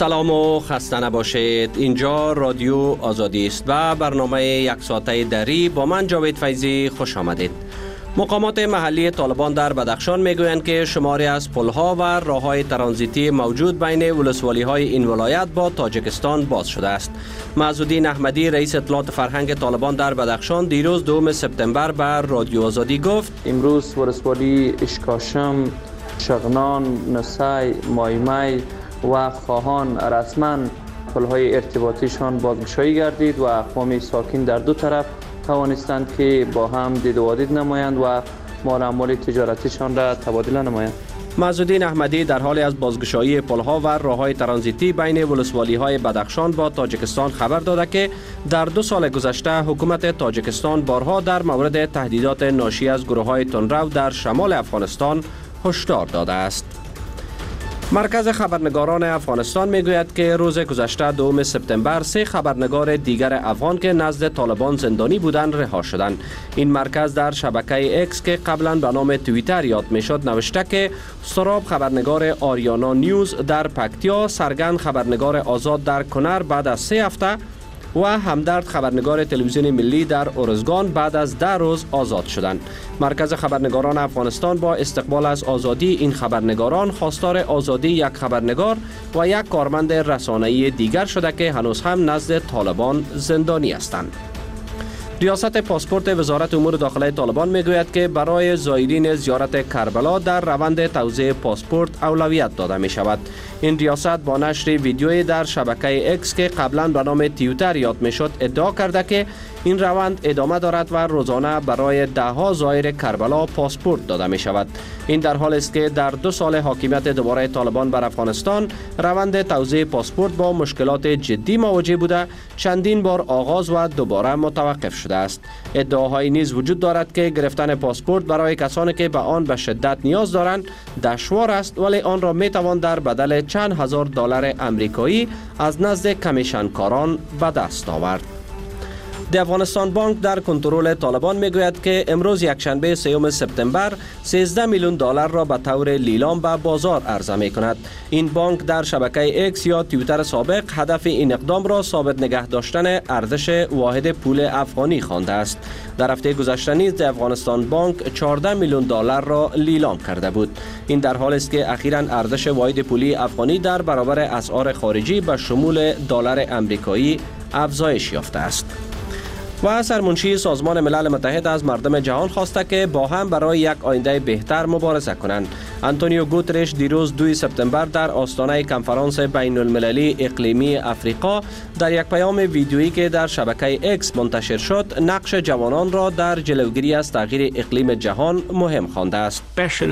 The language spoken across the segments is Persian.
سلام و خسته نباشید. اینجا رادیو آزادی است و برنامه یک ساعته دری با من جاوید فیضی خوش آمدید. مقامات محلی طالبان در بدخشان میگویند که شماری از پلها و راههای ترانزیتی موجود بین ولسوالی‌های این ولایت با تاجیکستان باز شده است. معزالدین احمدی رئیس اطلاعات فرهنگ طالبان در بدخشان دیروز 2 سپتامبر بر رادیو آزادی گفت: امروز ولسوالی اشکاشم، شغنان، نسای، مایمای و خواهان رسما پلهای ارتباطیشان بازگشایی گردید و اقوام ساکن در دو طرف توانستند که با هم دید و وادید نمایند و مال اموال تجارتیشان را تبادله نمایند. معزالدین احمدی در حال از بازگشایی پلها و راههای ترانزیتی بین ولسوالی‌های بدخشان با تاجیکستان خبر داده که در 2 سال گذشته حکومت تاجیکستان بارها در مورد تهدیدات ناشی از گروه‌های تندرو در شمال افغانستان هشدار داده است. مرکز خبرنگاران افغانستان میگوید که روز گذشته 2 سپتامبر 3 خبرنگار دیگر افغان که نزد طالبان زندانی بودند رها شدند. این مرکز در شبکه اکس که قبلا به نام توییتر یاد میشد نوشته که سراب خبرنگار آریانا نیوز در پکتیا، سرگن خبرنگار آزاد در کنر بعد از 3 هفته و همدرد خبرنگار تلویزیون ملی در ارزگان بعد از 10 روز آزاد شدند. مرکز خبرنگاران افغانستان با استقبال از آزادی این خبرنگاران خواستار آزادی یک خبرنگار و یک کارمند رسانه‌ای دیگر شده که هنوز هم نزد طالبان زندانی هستند. ریاست پاسپورت وزارت امور داخلی طالبان میگوید که برای زائرین زیارت کربلا در روند توزیع پاسپورت اولویت داده می شود. این ریاست با نشر ویدیویی در شبکه اکس که قبلا به نام توییتر یاد می شد ادعا کرده که این روند ادامه دارد و روزانه برای 10 زائر کربلا پاسپورت داده می شود. این در حال است که در 2 سال حاکمیت دوباره طالبان بر افغانستان روند توزیع پاسپورت با مشکلات جدی مواجه بوده، چندین بار آغاز و دوباره متوقف شده است. ادعاهایی نیز وجود دارد که گرفتن پاسپورت برای کسانی که به آن به شدت نیاز دارند دشوار است، ولی آن را می توان در بدل چند هزار دلار امریکایی از نزد کمیشنکاران به دست آورد. د افغانستان بانک در کنترل طالبان میگوید که امروز یکشنبه 3 سپتامبر 13 میلیون دلار را به طور لیلام به بازار عرضه می کند. این بانک در شبکه اکس یا توییتر سابق هدف این اقدام را ثابت نگه داشتن ارزش واحد پول افغانی خوانده است. در هفته گذشته نیز د افغانستان بانک 14 میلیون دلار را لیلام کرده بود. این در حالی است که اخیراً ارزش واحد پولی افغانی در برابر اسعار خارجی به شمول دلار امریکایی افزایش یافته است. و سرمنشی سازمان ملل متحد از مردم جهان خواسته که با هم برای یک آینده بهتر مبارزه کنند. آنتونیو گوترش دیروز 2 سپتامبر در آستانه کنفرانس بین المللی اقلیمی افریقا در یک پیام ویدیویی که در شبکه اکس منتشر شد نقش جوانان را در جلوگیری از تغییر اقلیم جهان مهم خوانده است.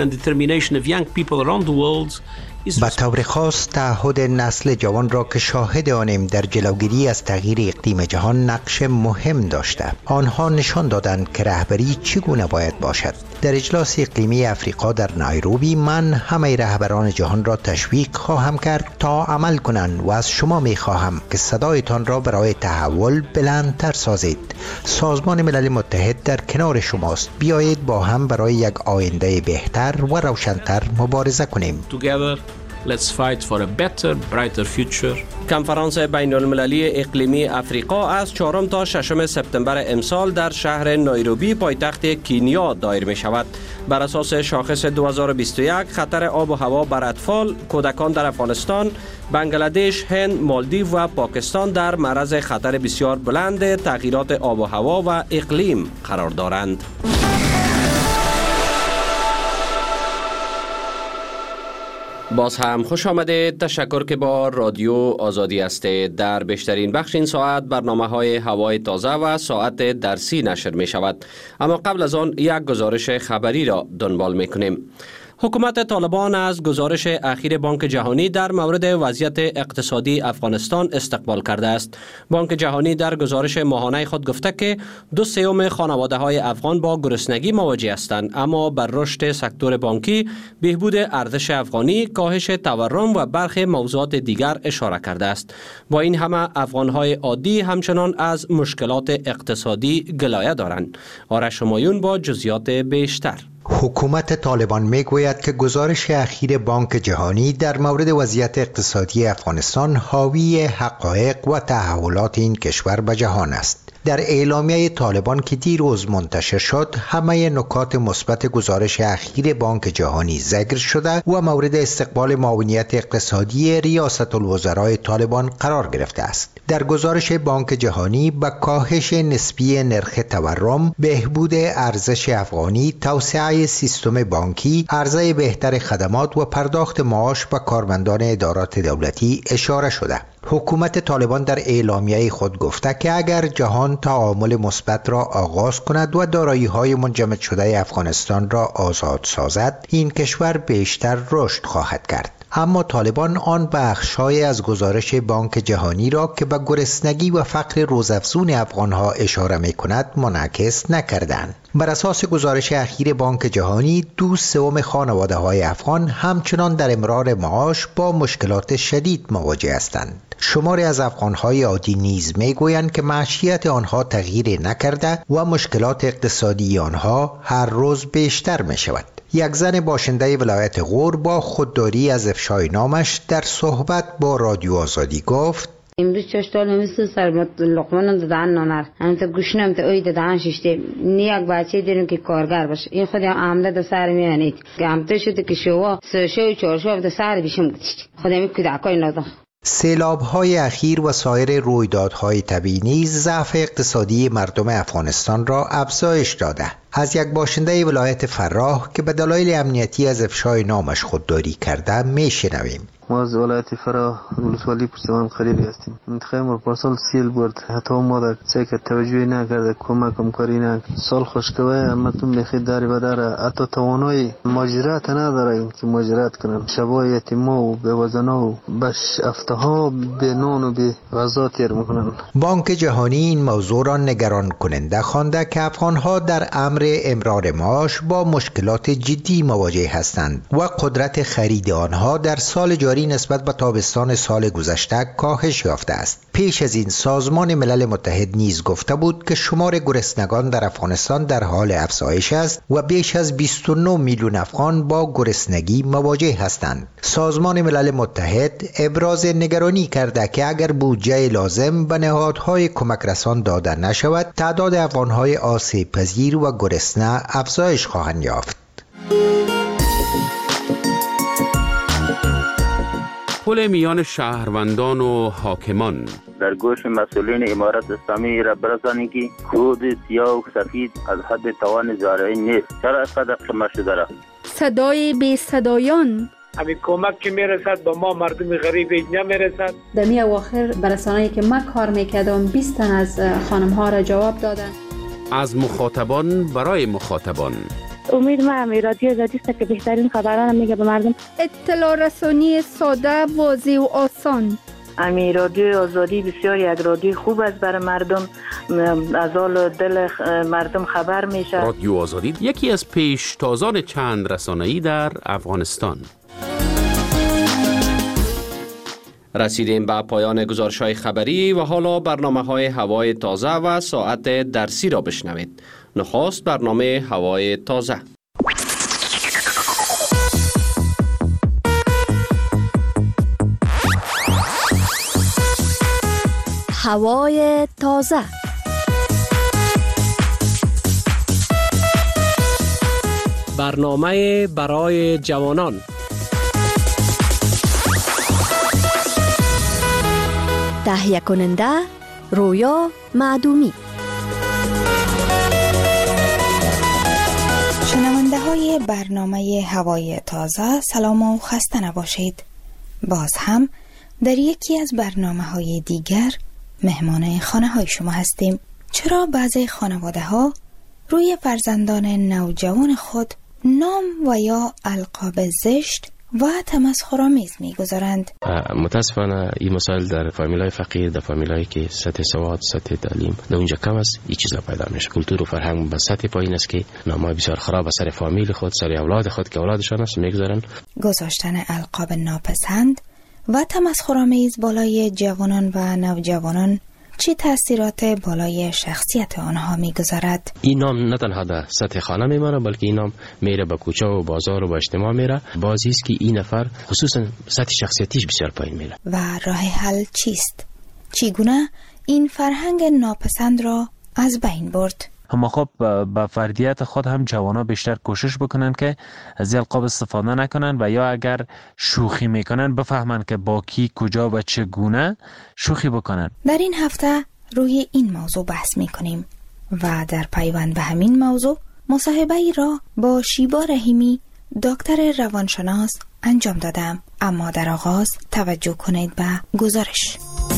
به طور خاص تعهد نسل جوان را که شاهد آنیم در جلوگیری از تغییر اقلیم جهان نقش مهم داشته. آنها نشان دادند که رهبری چگونه باید باشد. در اجلاس اقلیمی افریقا در نایروبی من همه رهبران جهان را تشویق خواهم کرد تا عمل کنند و از شما می خواهم که صدایتان را برای تحول بلندتر سازید. سازمان ملل متحد در کنار شماست. بیایید با هم برای یک آینده بهتر و روشن‌تر مبارزه کنیم. Let's fight for a better, brighter future. کنفرانس بین المللی اقلیمی افریقا از 4 تا 6 سپتامبر امسال در شهر نایروبی پایتخت کینیا دایر می شود. بر اساس شاخص 2021 خطر آب و هوا بر اطفال، کودکان در افغانستان، بنگلادش، هند، مالدیو و پاکستان در معرض خطر بسیار بلند تغییرات آب و هوا و اقلیم قرار دارند. باز هم خوش آمدید. تشکر که با رادیو آزادی هستید. در بیشترین بخش این ساعت برنامه‌های هوای تازه و ساعت درسی نشر می شود. اما قبل از آن یک گزارش خبری را دنبال می کنیم. حکومت طالبان از گزارش اخیر بانک جهانی در مورد وضعیت اقتصادی افغانستان استقبال کرده است. بانک جهانی در گزارش ماهانه خود گفته که 2/3 خانواده‌های افغان با گرسنگی مواجه هستند، اما بر رشد سکتور بانکی، بهبود ارزش افغانی، کاهش تورم و برخی موضوعات دیگر اشاره کرده است. با این همه افغان‌های عادی همچنان از مشکلات اقتصادی گلایه دارند. آرش همایون با جزئیات بیشتر. حکومت طالبان میگوید که گزارش اخیر بانک جهانی در مورد وضعیت اقتصادی افغانستان حاوی حقایق و تحولات این کشور به جهان است. در اعلامیه طالبان که دیروز منتشر شد، همه نکات مثبت گزارش اخیر بانک جهانی ذکر شده و مورد استقبال معاونیت اقتصادی ریاست الوزراء طالبان قرار گرفته است. در گزارش بانک جهانی به کاهش نسبی نرخ تورم، بهبود ارزش افغانی، توسعه سیستم بانکی، عرضه بهتر خدمات و پرداخت معاش به کارمندان ادارات دولتی اشاره شده. حکومت طالبان در اعلامیه خود گفته که اگر جهان تعامل مثبت را آغاز کند و دارایی‌های منجمد شده افغانستان را آزاد سازد، این کشور بیشتر رشد خواهد کرد. اما طالبان آن بخش‌های از گزارش بانک جهانی را که به گرسنگی و فقر روزافزون افغان‌ها اشاره می‌کند منعکس نکردند. بر اساس گزارش اخیر بانک جهانی، 2/3 خانواده‌های افغان همچنان در امرار معاش با مشکلات شدید مواجه هستند. شماری از افغان‌های عادی نیز می‌گویند که معیشت آنها تغییر نکرده و مشکلات اقتصادی آنها هر روز بیشتر می‌شود. یک زن باشنده ولایت غور با خودداری از افشای نامش در صحبت با رادیو آزادی گفت: امروز چشتال مثل سربت لقمان دادن نانر همت گوشنم تا اوی دادن ششته نیاک بچه دیرم که کارگر باشه این خودی عمله دا سر میانید که همته شده که شوا سرشو و چارشو دا سر بیشم گذشت خودمی کودکای نازم. سیلاب‌های اخیر و سایر رویدادهای طبیعی نیز ضعف اقتصادی مردم افغانستان را افزایش داده. از یک باشنده ولایت فراه که به دلایل امنیتی از افشای نامش خودداری کرده میشنویم. ما از ولایت فراه ولسوالی پرسوان خریدی هستیم. انتخاب پارسال سیل برد، حتی ما در چک توجهی نکرده، کمک کاری نکرد. سال خوشگوه همتون بخیر داری بداره، حتی توانای ماجرات نداره که ماجرات کنن. شبای یتیما و بیوزنا و بش افتها به نان و به غذا تیر میکنن. بانک جهانی این موضوع را نگران کننده خوانده که افغانها در امر امرار معاش با مشکلات جدی مواجه هستند و قدرت خرید آنها در سال جاری نسبت به تابستان سال گذشته کاهش یافته است. پیش از این سازمان ملل متحد نیز گفته بود که شمار گرسنگان در افغانستان در حال افزایش است و بیش از 29 میلیون افغان با گرسنگی مواجه هستند. سازمان ملل متحد ابراز نگرانی کرده که اگر بودجه لازم به نهادهای کمک رسان داده نشود، تعداد افغانهای آسیب پذیر و گرسنه افزایش خواهند یافت. پل میان شهروندان و حاکمان در گوش مسئولین امارت اسلامی را برسانی که خود سیاه و سفید از حد توان زارعی نیست. چرا اینقدر شما شده را؟ صدای بی صدایان همین کمک که میرسد با ما مردم غریب نمیرسد. در می اواخر برسانه‌ای که من کار میکردم 20 تن از خانم ها را جواب دادن. از مخاطبان برای مخاطبان. امید من رادیو آزادی است که بهترین خبران میگه به مردم. اطلاع رسانی ساده، واضح و آسان. امی رادیو آزادی بسیار یک رادیو خوب است برای مردم، از حال دل مردم خبر میشه. رادیو آزادی یکی از پیشتازان چند رسانه‌ای در افغانستان. رسیدیم به پایان گزارش‌های خبری و حالا برنامه‌های هوای تازه و ساعت درسی را بشنوید. نخست برنامه هوای تازه. هوای تازه. برنامه برای جوانان. تهیه کننده رویا معدومی. شنونده های برنامه هوای تازه، سلام و خسته نباشید. باز هم در یکی از برنامه های دیگر مهمان خانه های شما هستیم. چرا بعضی خانواده ها روی فرزندان نوجوان خود نام و یا القاب زشت و تمسخرآمیز می‌گذارند؟ متاسفانه این مسائل در فامیلای فقیر، در فامیلایی که سطح سواد، سطح تعلیم در اونجا کم است، این چیزا پیدا میشه. کلتور و فرهنگ به سطح پایین است که نامای بسیار خراب از سر فامیل خود، سر اولاد خود که اولادشان است می‌گذارن. گذاشتن القاب ناپسند و تمسخرآمیز بالای جوانان و نوجوانان چه تاثیرات بالای شخصیت آنها میگذارد؟ این نام نه تنها در سطح خانه میمانه، بلکه این نام میره به کوچه و بازار و به اجتماع میره. بازی است که این نفر خصوصا سطح شخصیتیش بسیار پایین میره. و راه حل چیست؟ چگونه این فرهنگ ناپسند را از بین برد؟ اما خب با فردیت خود هم جوانا بیشتر کوشش بکنن که از القاب استفاده نکنن و یا اگر شوخی میکنن بفهمن که با کی، کجا و چگونه شوخی بکنن. در این هفته روی این موضوع بحث میکنیم و در پیوند به همین موضوع مصاحبه‌ای را با شیبا رحیمی دکتر روانشناس انجام دادم. اما در آغاز توجه کنید به گزارش.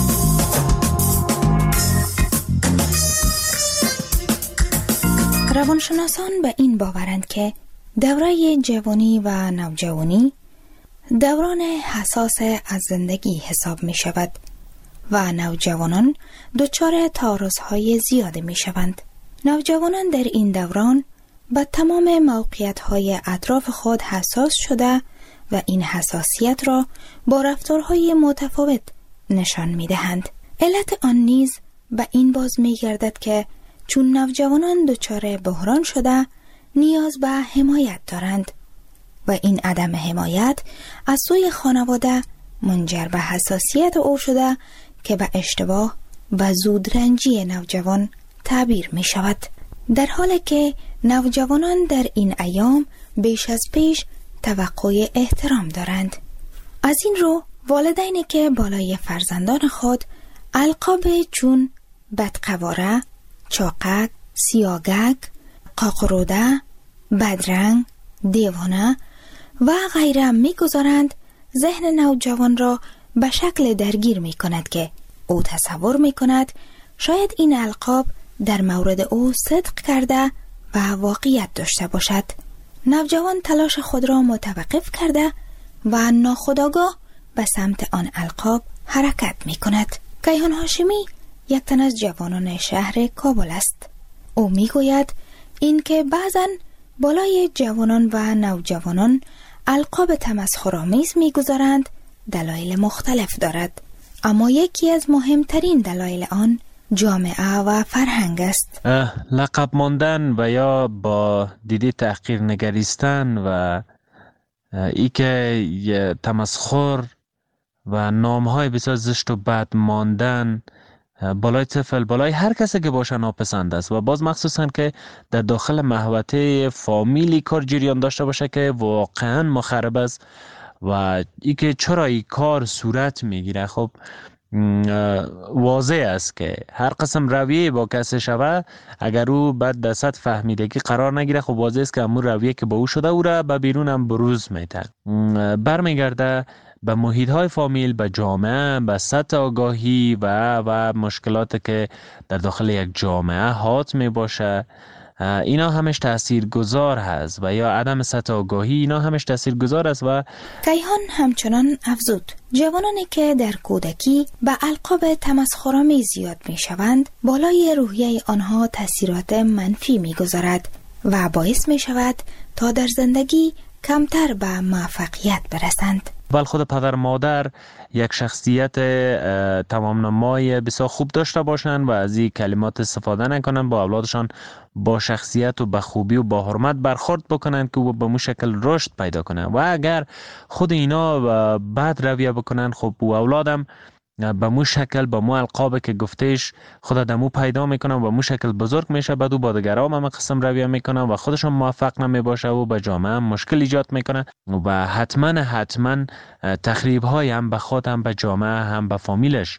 روانشناسان به این باورند که دوره جوانی و نوجوانی دوران حساس از زندگی حساب می شود و نوجوانان دچار تعارض‌های زیاد می شوند. نوجوانان در این دوران به تمام موقعیت‌های اطراف خود حساس شده و این حساسیت را با رفتارهای متفاوت نشان می دهند. علت آن نیز به این باز می گردد که چون نوجوانان دچار بحران شده نیاز به حمایت دارند و این عدم حمایت از سوی خانواده منجر به حساسیت او شده که به اشتباه و زودرنجی نوجوان تعبیر می شود. در حالی که نوجوانان در این ایام بیش از پیش توقع احترام دارند. از این رو والدینی که بالای فرزندان خود القاب چون بدقواره، چاقک، سیاگک، قاقروده، بدرنگ، دیوانه و غیره میگذارند، ذهن نوجوان را به شکل درگیر می کند که او تصور می کند شاید این القاب در مورد او صدق کرده و واقعیت داشته باشد. نوجوان تلاش خود را متوقف کرده و ناخودآگاه به سمت آن القاب حرکت می کند. کیهان هاشمی یک تن از جوانان شهر کابل است. او می گوید این که بعضن بالای جوانان و نوجوانان القاب تمسخرآمیز می گذارند دلایل مختلف دارد، اما یکی از مهمترین دلایل آن جامعه و فرهنگ است. لقب ماندن و یا با دیده تحقیر نگریستن و ای که تمسخر و نامهای بسیار زشت و بد ماندن بالای طفل، بالای هر کسی که باشه ناپسند است و باز مخصوصا که در داخل محوطه فامیلی کار جریان داشته باشه که واقعا مخرب است و ای که چرا این کار صورت میگیره. خب واضح است که هر قسم رویه با کسی شوه اگر او بعد در سطح فهمیدگی قرار نگیره، خب واضح است که همون رویه که با او شده او را به بیرون هم بروز میده، برمیگرده به محیط های فامیل، به جامعه، به سطح آگاهی و مشکلات که در داخل یک جامعه حات می باشه. اینا همش تاثیرگذار هست و یا عدم سطح آگاهی، اینا همش تاثیرگذار است. و کیهان همچنان افزود جوانانی که در کودکی به القاب تمسخرآمیز زیاد می شوند بالای روحیه آنها تاثیرات منفی می گذارد و باعث می شود تا در زندگی کمتر به موفقیت برسند. ولی خود پدر مادر یک شخصیت تمام نمای بسیار خوب داشته باشند و از این کلمات استفاده نکنند، با اولادشان با شخصیت و با خوبی و با حرمت برخورد بکنند که او به مو شکل رشد پیدا کنه. و اگر خود اینا بد رویه بکنند، خب او اولادم به مو شکل با مو القاب که گفتهش خود دمو پیدا میکنن و مو شکل بزرگ میشه، بعد او با دیگران هم قسم رویه میکنن و خودشون موفق نمیباشه و به جامعه هم مشکل ایجاد میکنه و حتما تخریب های هم به خود هم به جامعه هم به فامیلش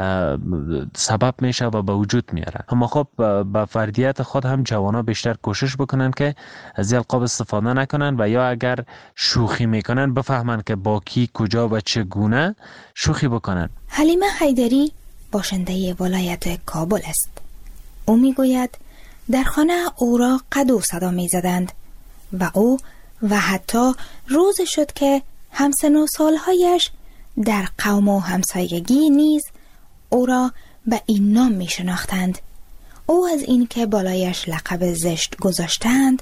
سبب میشه و به وجود میاره. اما خب با فردیت خود هم جوانا بیشتر کوشش بکنن که از القاب استفاده نکنن و یا اگر شوخی میکنن بفهمن که با کی، کجا و چگونه شوخی بکنن. حلیمه حیدری باشنده ولایت کابل است. او میگوید در خانه او را قد و صدا میزدند و او و حتی روز شد که همسن و سالهایش در قوم و همسایگی نیز او را به این نام می شناختند. او از این که بالایش لقب زشت گذاشتند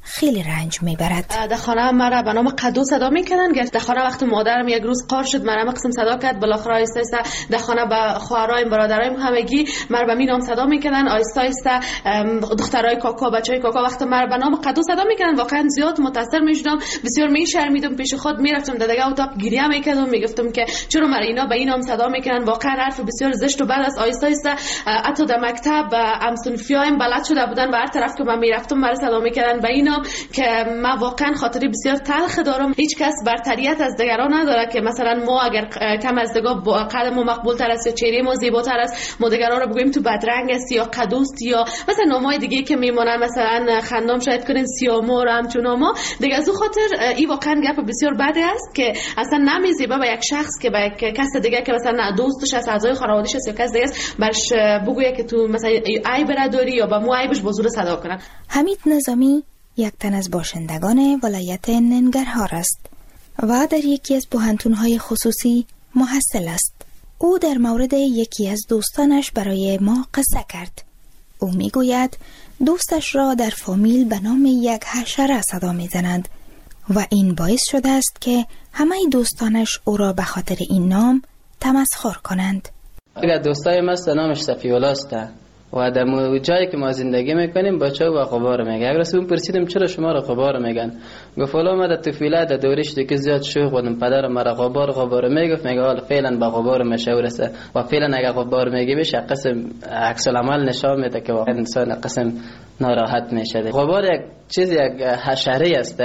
خیلی رنج میبرد. در خانه مرا به نام قدو صدا میکنن. در خانه وقتی مادرم یک روز قار شد مرا قسم صدا کرد، بالاخره آیسته آیسته در خانه به خواهرایم برادرایم همگی مرا به می نام صدا میکنن. آیسته آیسته دخترای کاکا بچهای کاکا وقتی مرا به نام قدو صدا میکنن واقعا زیاد متاثر میشدم، بسیار میشرمیدم، پیش خود میرفتم در دیگه اتاق گریه میکردم، میگفتم که چرا مرا اینا به این نام صدا میکنن، واقعا حرف بسیار زشت. و بعد از آیسته آیسته حتی در مکتب همسنفیایم بلد شده بودن و هر طرف که من میرفتم مرا صدا میکردن به این نام که من واقعا خاطری بسیار تلخ دارم. هیچ کس برتریت از دیگران نداره که مثلا ما اگر کم از دیگه قد ما مقبول تر است یا چهره ما زیباتر است ما دیگران رو بگوییم تو بدرنگ است یا قدوست یا مثلا نامای دیگه که میمونن، مثلا خندام شاید کنین سیامور همچون ناما دیگه. از اون خاطر این واقعا گپ بسیار بده است که اصلا نمیزیبه به یک شخص که به یک کس دیگه که مثلا دوستش است، اعضای خانواده‌اش است یا کس دیگه است برش بگویه که تو مثلا عیب داری یا با مو عیبش بزرگ صدا کنن. حمید نظامی یک تن از باشندگان ولایت ننگرهار است و در یکی از پوهنتون‌های خصوصی محصل است. او در مورد یکی از دوستانش برای ما قصه کرد. او میگوید دوستش را در فامیل به نام یک حشره صدا میزنند و این باعث شده است که همه دوستانش او را به خاطر این نام تمسخر کنند. اگر دوستای ما نامش صفی‌الله است و در جایی که ما زندگی میکنیم بچه‌ها با غبار میگن. اگر اون پرسیدم چرا شما را غبار میگن، گفت والا ما در طفولیت در دورش دیگه زیاد شوخ بودم، پدرم مرا غبار میگفت، میگه حالا فعلا با غبار مشهور است و فعلا اگر غبار میگی بشه قسم عکس العمل نشان میده که واقعا انسان قسم ناراحت میشه. غبار یک چیز یک حشره است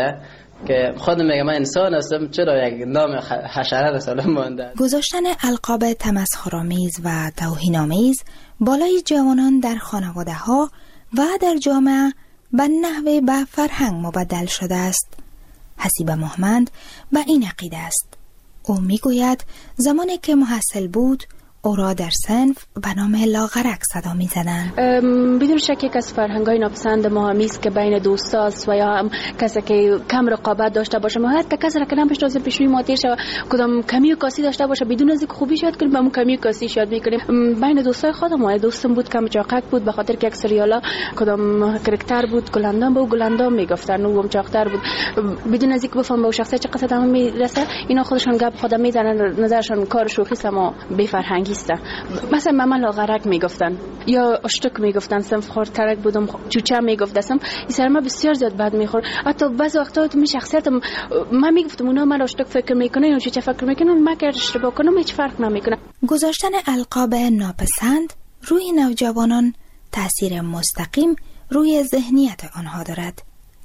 که خودم میگم من انسان هستم، چرا یک نام حشره رسالم مونده. گذاشتن القاب تمسخرآمیز و توهین‌آمیز بالای جوانان در خانواده ها و در جامعه به نحو به فرهنگ مبدل شده است. حسیب محمد به این عقیده است. او میگوید زمانی که محصل بود او را در صنف به نام لاغرک صدا می زدند. بدون شک یک از فرهنگ‌های ناپسند ما همی است که بین دوستاست و یا هم کسی که کم رقابت داشته باشه، ما حتی کسی را که نمی‌شناسه پیش روی ما تیر شه کدام کمی و کاسی داشته باشه بدون از اینکه خوبی یاد کنیم به اون کمی و کاسی یاد می‌کنیم. بین دوستای خودم دوستم بود کم چاقک بود به خاطر که یک سریالا کدام کاراکتر بود گلندام بود، گلندام میگفتن او هم چاقتر بود، بدون از اینکه بفهم به شخصیت چه قصد هم میرسه اینا خودشون گپ خودم میزنن، نظرشون کار شوخی سما بی فرهنگی. مثلا مامان لاغرک میگفتن یا اشتک میگفتن، صنف خورترک بودم چوچه میگفتم، این سر ما بسیار زیاد بد میخورد. حتی بعضی وقتا تو می شخصیتم من میگفتم اونا من اشتک فکر میکنه یا چوچه فکر میکنه، من که اشتباه کنم هیچ فرق نمیکنه. گذاشتن القاب ناپسند روی نوجوانان تاثیر مستقیم روی ذهنیت آنها دارد.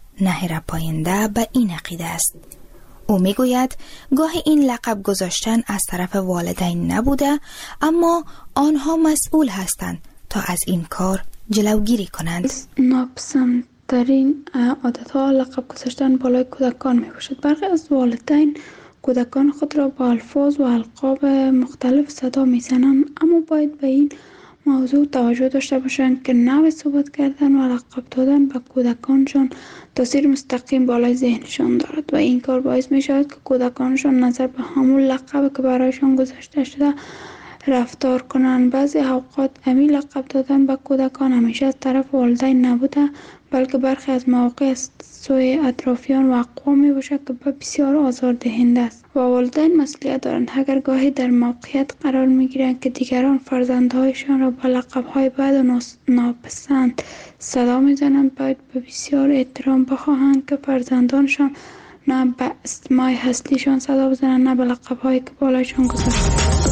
نهر پاینده به این عقیده است. او میگوید گاهی این لقب گذاشتن از طرف والدین نبوده، اما آنها مسئول هستند تا از این کار جلوگیری کنند. ناپسندترین عادتها لقب گذاشتن بالای کودکان می باشد. برخی از والدین کودکان خود را با الفاظ و القاب مختلف صدا می زنند، اما باید به این موضوع توجه داشته باشند که نوع صحبت کردن و لقب دادن به کودکانشان تاثیر مستقیم بالای ذهنشان دارد و این کار باعث می شود که کودکانشان نظر به همون لقب که برایشان گذاشته شده رفتار کنند. بعضی اوقات همین لقب دادن به کودکان همیشه از طرف والدین نبوده، بلکه برخی از مواقع از سوی اطرافیان و اقوام می باشد که بسیار آزاردهنده است و والدین مسئولیت دارند. اگر گاهی در موقعیت قرار می گیرند که دیگران فرزندهایشان را با لقب‌های بد و ناپسند صدا می زنند، باید به بسیار احترام بخواهند که فرزندانشان نه به اسمای هستیشان صدا بزنند نه به لقب‌هایی که بالایشان گذاشته.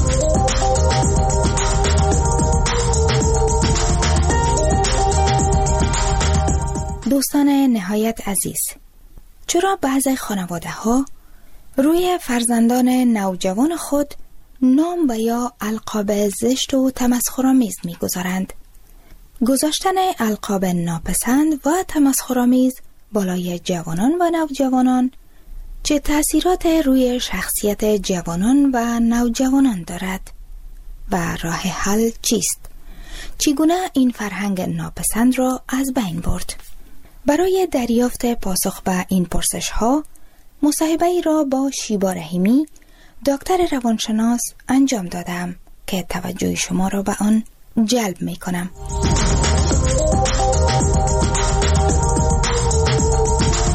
دوستان نهایت عزیز، چرا بعضی خانواده ها روی فرزندان نوجوان خود نام و یا القاب زشت و تمسخرآمیز می‌گذارند؟ گذاشتن القاب ناپسند و تمسخرآمیز بالای جوانان و نوجوانان چه تأثیرات روی شخصیت جوانان و نوجوانان دارد و راه حل چیست؟ چگونه این فرهنگ ناپسند را از بین برد؟ برای دریافت پاسخ به این پرسش ها مصاحبه‌ای را با شیبا رحیمی دکتر روانشناس انجام دادم که توجه شما را به آن جلب می کنم.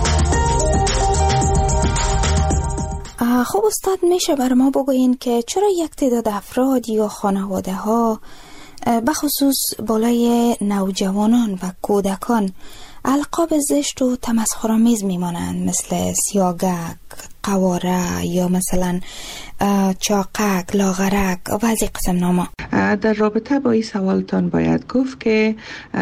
خب استاد، میشه بر ما بگوین که چرا یک تعداد افراد یا خانواده ها بخصوص بالای نوجوانان و کودکان القاب زشت و تمسخرآمیز میمانند، مثل سیاگک، قواره یا مثلا چاقک، لاغرک و از این قسم ناما؟ در رابطه با این سوالتان باید گفت که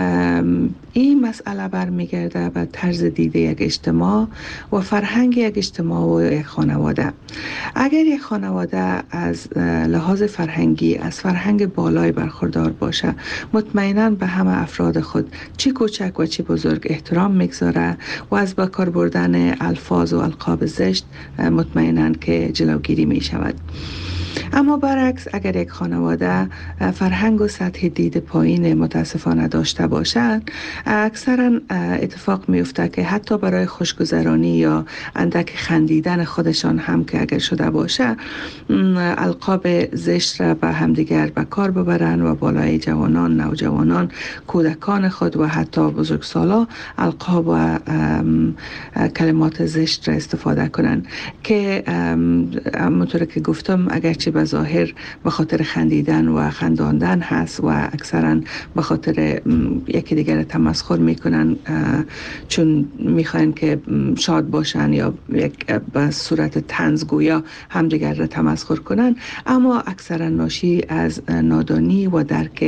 این مسئله برمیگرده به طرز دیده یک اجتماع و فرهنگ یک اجتماع و یک خانواده. اگر یک خانواده از لحاظ فرهنگی از فرهنگ بالای برخوردار باشه، مطمئناً به همه افراد خود چی کوچک و چی بزرگ احترام میگذاره و از با کار بردن الفاظ و القاب زشت مطمئناً که جلوگیری می شود. اما برعکس، اگر یک خانواده فرهنگ و سطح دید پایین متاسفانه داشته باشند، اکثرا اتفاق میفته که حتی برای خوشگذرانی یا اندک خندیدن خودشان هم که اگر شده باشه، القاب زشت را به همدیگر به کار ببرند و بالای جوانان، نوجوانان، کودکان خود و حتی بزرگسالا القاب و کلمات زشت را استفاده کنند که همونطور که گفتم اگرچه به ظاهر به خاطر خندیدن و خنداندن هست و اکثرا به خاطر یکی دیگر تمسخر میکنن چون میخواین که شاد باشن یا به صورت طنز گویا همدیگر را تمسخر کنن، اما اکثرا ناشی از نادانی و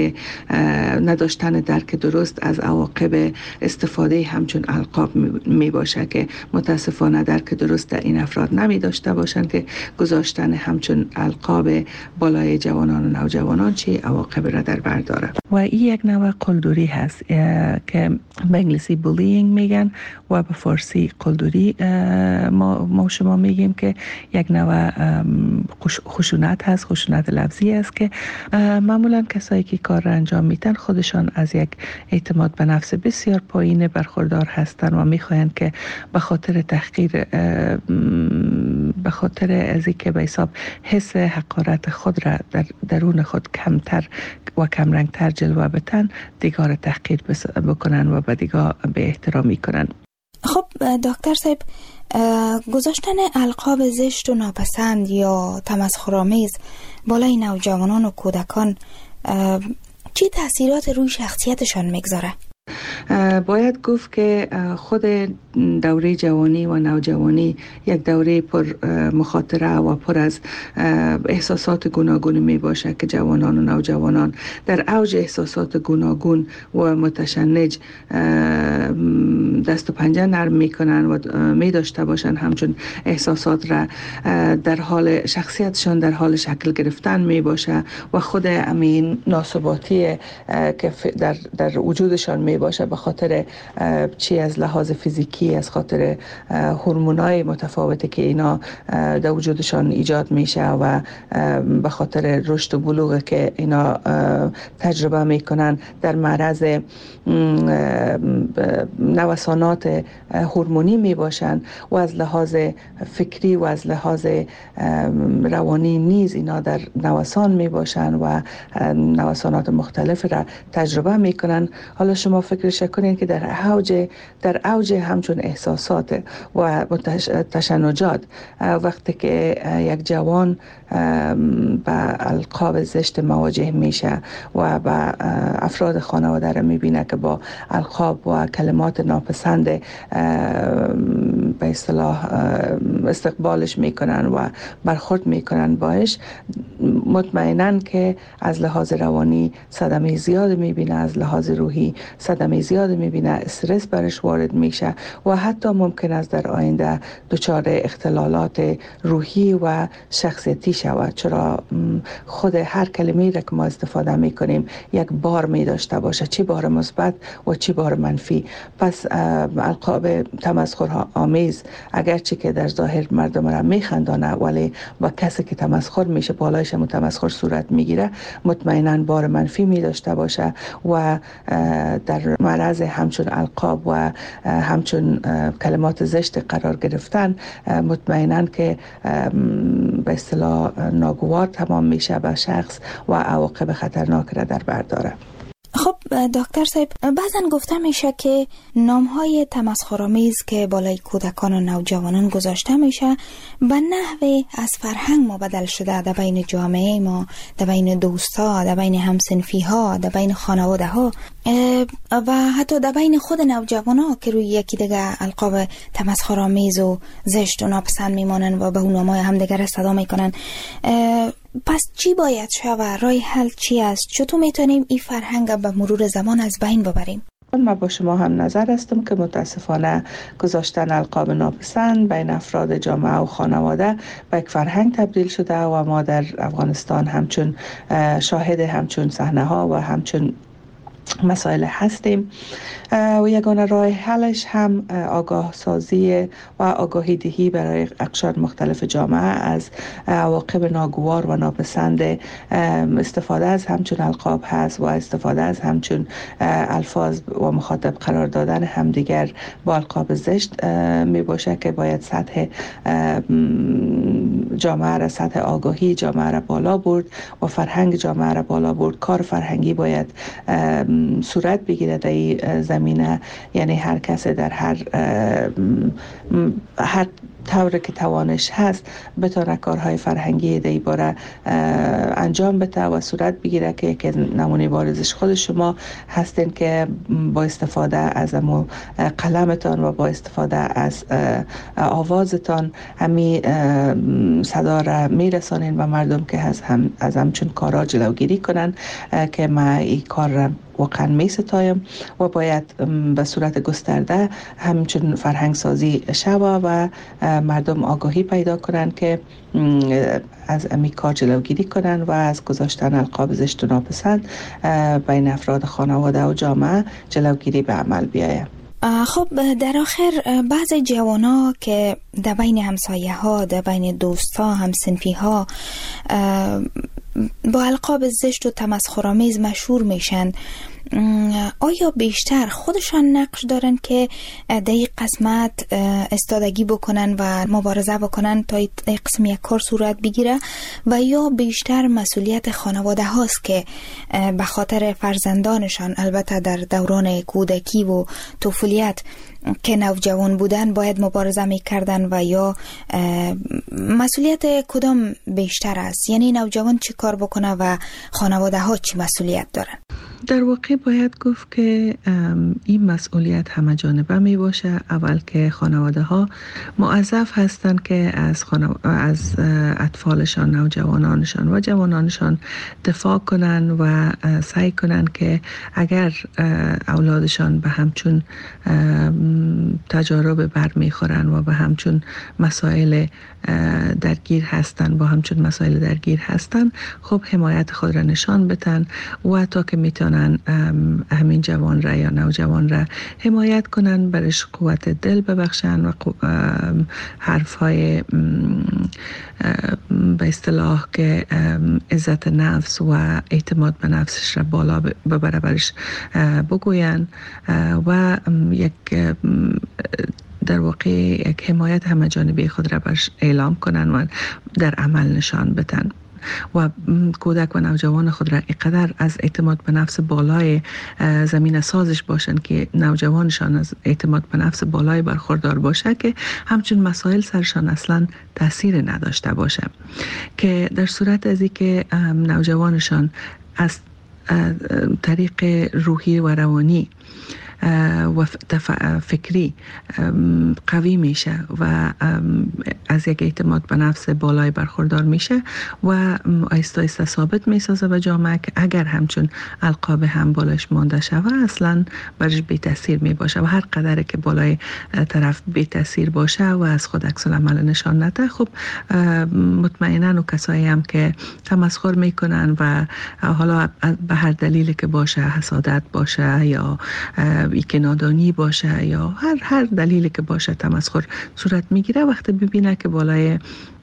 نداشتن درک درست از عواقب استفاده همچون القاب می باشه که متاسفانه درک درست در این افراد نمی داشته باشند که گذاشتن همچون القاب بالای جوانان و نوجوانان چه عواقب را در بر داره. و این یک نوع قلدری هست که به انگلیسی بولینگ میگن و به فارسی قلدری ما شما میگیم که یک نوع خشونت هست، خشونت لفظی است که معمولا کسایی که کار را انجام میدن خودشان از یک اعتماد به نفس بسیار پایین برخوردار هستند و میخواهند که به خاطر تحقیر، به خاطر از اینکه به حساب حس حقارت خود را در درون خود کمتر و کمرنگتر جلوه بدن، دیگر را تحقیر بکنن و به دیگر به احترامی کنن. خب دکتر صاحب، گذاشتن القاب زشت و ناپسند یا تمسخرآمیز بالای نوجوانان و کودکان چه تاثیرات روی شخصیتشان میگذاره؟ باید گفت که خود دوره جوانی و نوجوانی یک دوره پر مخاطره و پر از احساسات گوناگون می باشه که جوانان و نوجوانان در اوج احساسات گوناگون و متشنج دست و پنجه نرم می کنن و می داشته باشن همچون احساسات را در حال شخصیتشان در حال شکل گرفتن می باشه و خود امین ناثباتی که در وجودشان می باشه به خاطر چی از لحاظ فیزیکی، از خاطر هورمونای متفاوتی که اینا در وجودشان ایجاد میشه و به خاطر رشد و بلوغ که اینا تجربه میکنن در معرض نوسانات هورمونی میباشن و از لحاظ فکری و از لحاظ روانی نیز اینا در نوسان میباشن و نوسانات مختلف را تجربه میکنن. حالا شما فکرش کنین که در اوج همچون احساسات و تشنجات وقتی که یک جوان با القاب زشت مواجه میشه و با افراد خانواده را میبینه که با القاب و کلمات ناپسند به اصطلاح استقبالش میکنن و برخورد میکنن باش، مطمئناً که از لحاظ روانی صدمه زیاد میبینه، از لحاظ روحی صدمه زیاد میبینه، استرس برش وارد میشه و حتی ممکن است در آینده دچار اختلالات روحی و شخصیتی شود، چرا خود هر کلمه‌ای را که ما استفاده میکنیم یک بار می داشته باشه، چی بار مثبت و چی بار منفی. پس القاب تمسخر آمیز اگرچه که در ظاهر مردم را میخندانه ولی با کسی که تمسخر میشه بالایش تمسخر صورت میگیره، مطمئنا بار منفی می داشته باشه و در معرض همچون القاب و همچون کلمات زشت قرار گرفتن مطمئنا که به اصطلاح ناگوار تمام میشه به شخص و عواقب خطرناک را در بر داره. خب دکتر صاحب، بعضن گفته میشه که نامهای تمسخرآمیز که بالای کودکان و نوجوانان گذاشته میشه به نحوی از فرهنگ ما بدل شده در بین جامعه ما، در بین دوستا، در بین همسنفی ها، در بین خانواده ها و حتی در بین خود نوجوان ها که روی یکی دیگه القاب تمسخرآمیز و زشت و ناپسند میمانن و به اون نامای همدیگر صدا میکنن. پس چی باید شود؟ راه حل چی است؟ چطور میتونیم این فرهنگ به مرور زمان از بین ببریم؟ من با شما هم نظر هستم که متاسفانه گذاشتن القاب ناپسند بین افراد جامعه و خانواده به یک فرهنگ تبدیل شده و ما در افغانستان همچون شاهد همچون صحنه ها و همچون مسائل هستیم و یگانه راه حلش هم آگاه سازی و آگاهی دهی برای اقشار مختلف جامعه از عواقب ناگوار و ناپسند استفاده از همچون القاب هست و استفاده از همچون الفاظ و مخاطب قرار دادن همدیگر با القاب زشت می باشه که باید سطح جامعه را، سطح آگاهی جامعه را بالا برد و فرهنگ جامعه را بالا برد. کار فرهنگی باید صورت بگیره در این زمینه، یعنی هر کس در هر طور که توانش هست بتونه کارهای فرهنگی در این باره انجام بده و صورت بگیره که یک نمونه بارزش خود شما هستین که با استفاده از قلمتان و با استفاده از آوازتان همی صدا را میرسانین و مردم که از همچون کارا جلوگیری کنن که ما این کار را واقعا می ستایم و باید به صورت گسترده همچون فرهنگ سازی شوه و مردم آگاهی پیدا کنن که از امی کار جلوگیری کنن و از گذاشتن القاب زشت و ناپسند بین افراد خانواده و جامعه جلوگیری به عمل بیاید. خب در آخر بعضی جوانا که در بین همسایه ها، در بین دوستا، همسنفی ها با القاب زشت و تمسخرآمیز مشهور میشن، آیا بیشتر خودشان نقش دارن که در این قسمت استادگی بکنن و مبارزه بکنن تا این قسم یک کار صورت بگیره و یا بیشتر مسئولیت خانواده هاست که به خاطر فرزندانشان، البته در دوران کودکی و طفولیت که نوجوان بودن، باید مبارزه میکردن و یا مسئولیت کدام بیشتر است؟ یعنی نوجوان چی کار بکنه و خانواده ها چی مسئولیت دارن؟ در واقع باید گفت که این مسئولیت همه جانبه می باشه. اول که خانواده ها موظف هستند که از اطفالشان، نوجوانانشان و جوانانشان دفاع کنن و سعی کنن که اگر اولادشان به همچون تجارب برمیخورن و به همچون مسائل درگیر هستن خب حمایت خود را نشان بدن و تا که میتونن همین جوان را یا نوجوان را حمایت کنن، برش قوت دل ببخشن و حرفهای به اصطلاح که عزت نفس و اعتماد به نفسش را بالا ببره برش بگوین و یک در واقع یک حمایت همه جانبه خود را برش اعلام کنن و در عمل نشان بدن و کودک و نوجوان خود را اینقدر از اعتماد به نفس بالای زمین سازش باشن که نوجوانشان از اعتماد به نفس بالای برخوردار باشه که همچون مسائل سرشان اصلا تاثیر نداشته باشه، که در صورت از اینکه نوجوانشان از طریق روحی و روانی و فکری قوی میشه و از یک اعتماد به نفس بالای برخوردار میشه و آیسته آیسته ثابت میسازه به جامعه که اگر همچون القاب هم بالایش مانده شوه اصلا برش بی تاثیر می باشه و هر قدر که بالای طرف بی تاثیر باشه و از خود عکس العمل نشان نده، خب مطمئنا و کسایی هم که تمسخر میکنن و حالا به هر دلیلی که باشه، حسادت باشه یا که نادانی باشه یا هر دلیلی که باشه تمسخر صورت میگیره، وقتی ببینه که بالای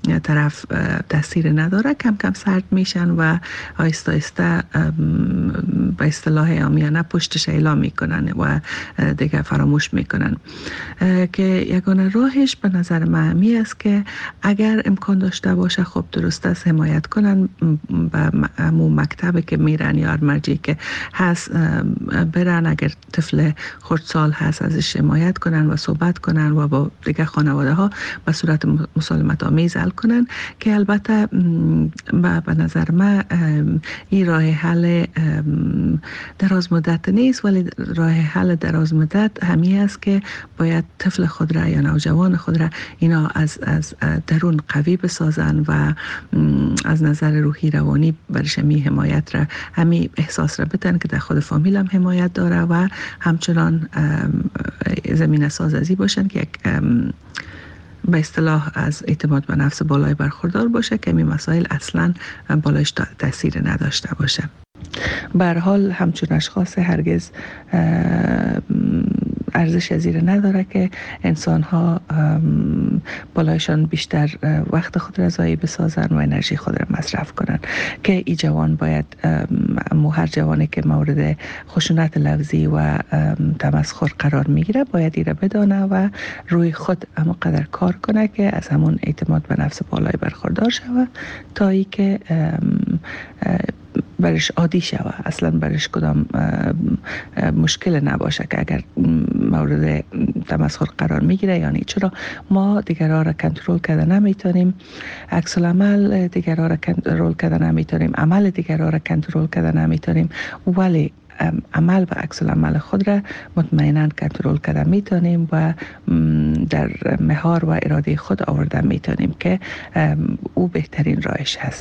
طرف تاثیر نداره، کم کم سرد میشن و آهسته آهسته به اصطلاح عامیانه پشتش اعلام میکنن و دیگه فراموش میکنن. که یگانه راهش به نظر من همی است که اگر امکان داشته باشه خب درست است حمایت کنن به همون مکتبی که میرن یا مرجعی که هست برن، اگر طفل خردسال هست ازش حمایت کنن و صحبت کنن و با دیگه خانواده ها به صورت مسالمت آمیز حل کنن. که البته به نظر من این راه حل دراز مدت نیست، ولی راه حل دراز مدت همی است که باید طفل خود را یا نوجوان خود را اینا از درون قوی بسازن و از نظر روحی روانی برش همی حمایت را همی احساس را بتن که در خود فامیل هم حمایت داره و همچنان زمین سازی باشن که یک به اصطلاح از اعتماد به نفس بالای برخوردار باشه که این مسائل اصلا بالایش تاثیر نداشته باشه. به هر حال همچون اشخاص هرگز ارزش زیر نداره که انسان ها بالایشان بیشتر وقت خود را ضایع بسازن و انرژی خود را مصرف کنن. که این جوان باید هر جوانی که مورد خشونت لفظی و تمسخر قرار میگیره باید این را بدانه و روی خود همونقدر کار کنه که از همون اعتماد به نفس بالای برخوردار شوه تا ای که برش عادی شوه، اصلا برش کدام مشکل نباشه که اگر مورد تمسخر قرار میگیره. یعنی چرا ما دیگرها را کنترل کرده نمیتونیم، عکس العمل دیگرها را کنترل کرده نمیتونیم، عمل دیگرها را کنترل کرده نمیتونیم، ولی عمل و عکس العمل خود را مطمئنا کنترل کرده میتونیم و در مهار و اراده خود آورده میتونیم که او بهترین راهش هست.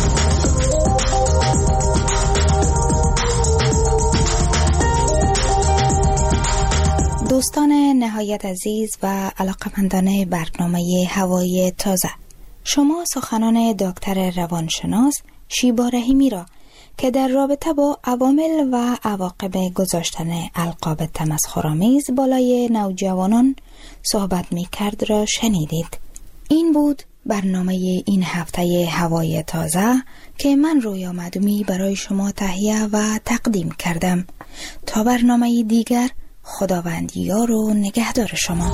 دوستان نهایت عزیز و علاقمندان برنامه هوای تازه، شما سخنان دکتر روانشناس شیبا رحیمی را که در رابطه با عوامل و عواقب گذاشتن القاب تمسخرآمیز بالای نوجوانان صحبت می کرد را شنیدید. این بود برنامه این هفته هوای تازه که من رویا معدومی برای شما تهیه و تقدیم کردم. تا برنامه دیگر، خداوند یار و نگهدار شما.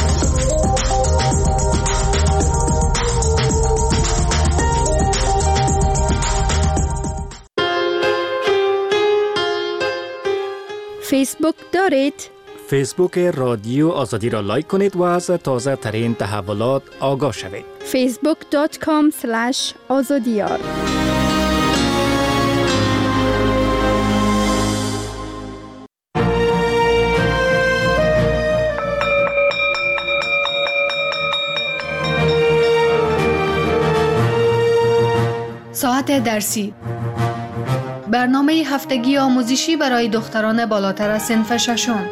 فیسبوک دارید؟ فیسبوک رادیو آزادی را لایک کنید و از تازه ترین تحولات آگاه شوید. facebook.com/azadiyar. ساعت درسی، برنامه هفتگی آموزشی برای دختران بالاتر از صنف ششم.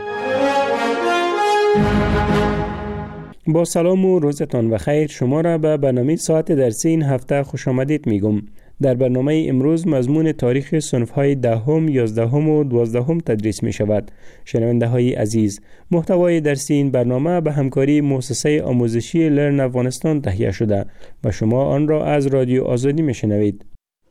با سلام و روزتان بخیر. شما را به برنامه ساعت درسی این هفته خوش آمدید میگم. در برنامه امروز مضمون تاریخ صنف‌های 10، 11 و 12 تدریس می شود. شنونده های عزیز، محتوای درسی این برنامه به همکاری مؤسسه آموزشی لرن افغانستان تهیه شده و شما آن را از رادیو آزادی می شنوید.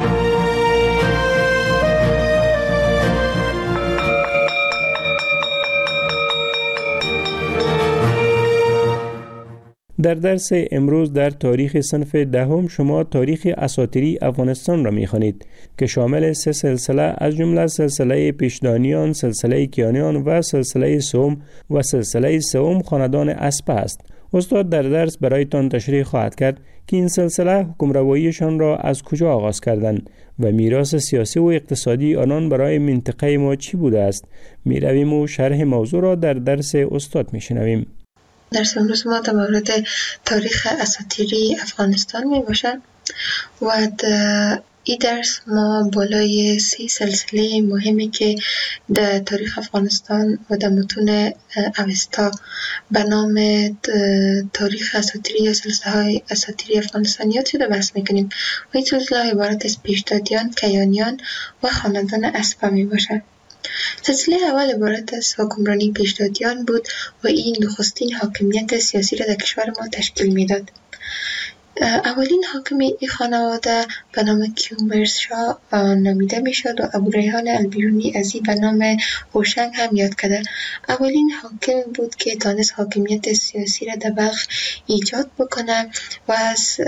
در درس امروز در تاریخ صنف 10 شما تاریخ اساطیری افغانستان را می‌خوانید که شامل 3 سلسله از جمله سلسله پیشدانیان، سلسله کیانیان و سلسله سوم و سلسله سوم خاندان اسپه است. استاد در درس برایتان تشریح خواهد کرد که این سلسله حکمرواییشان را از کجا آغاز کردند و میراث سیاسی و اقتصادی آنان برای منطقه ما چی بوده است. می‌رویم و شرح موضوع را در درس استاد می‌شنویم. درس امروز ما در مورد تاریخ اساطیری افغانستان می باشد و این درس ما بالای 3 سلسله مهمی که در تاریخ افغانستان و در متون اوستا به نام تاریخ اساطیری یا سلسله های اساطیری افغانستان یاد شده بحث میکنیم و این سلسله های عبارت از پیشدادیان، کیانیان و خاندان اسپه می باشد. سلسله اول عبارت از حکمرانی پیشدادیان بود و این نخستین حاکمیت سیاسی را در کشور ما تشکیل میداد. اولین حاکم این خانواده به نام کیومرث نامیده می شد و ابو ریحان البیرونی از این به نام هوشنگ هم یاد کرده. اولین حاکم بود که تانست حاکمیت سیاسی را در بلخ ایجاد بکنه و از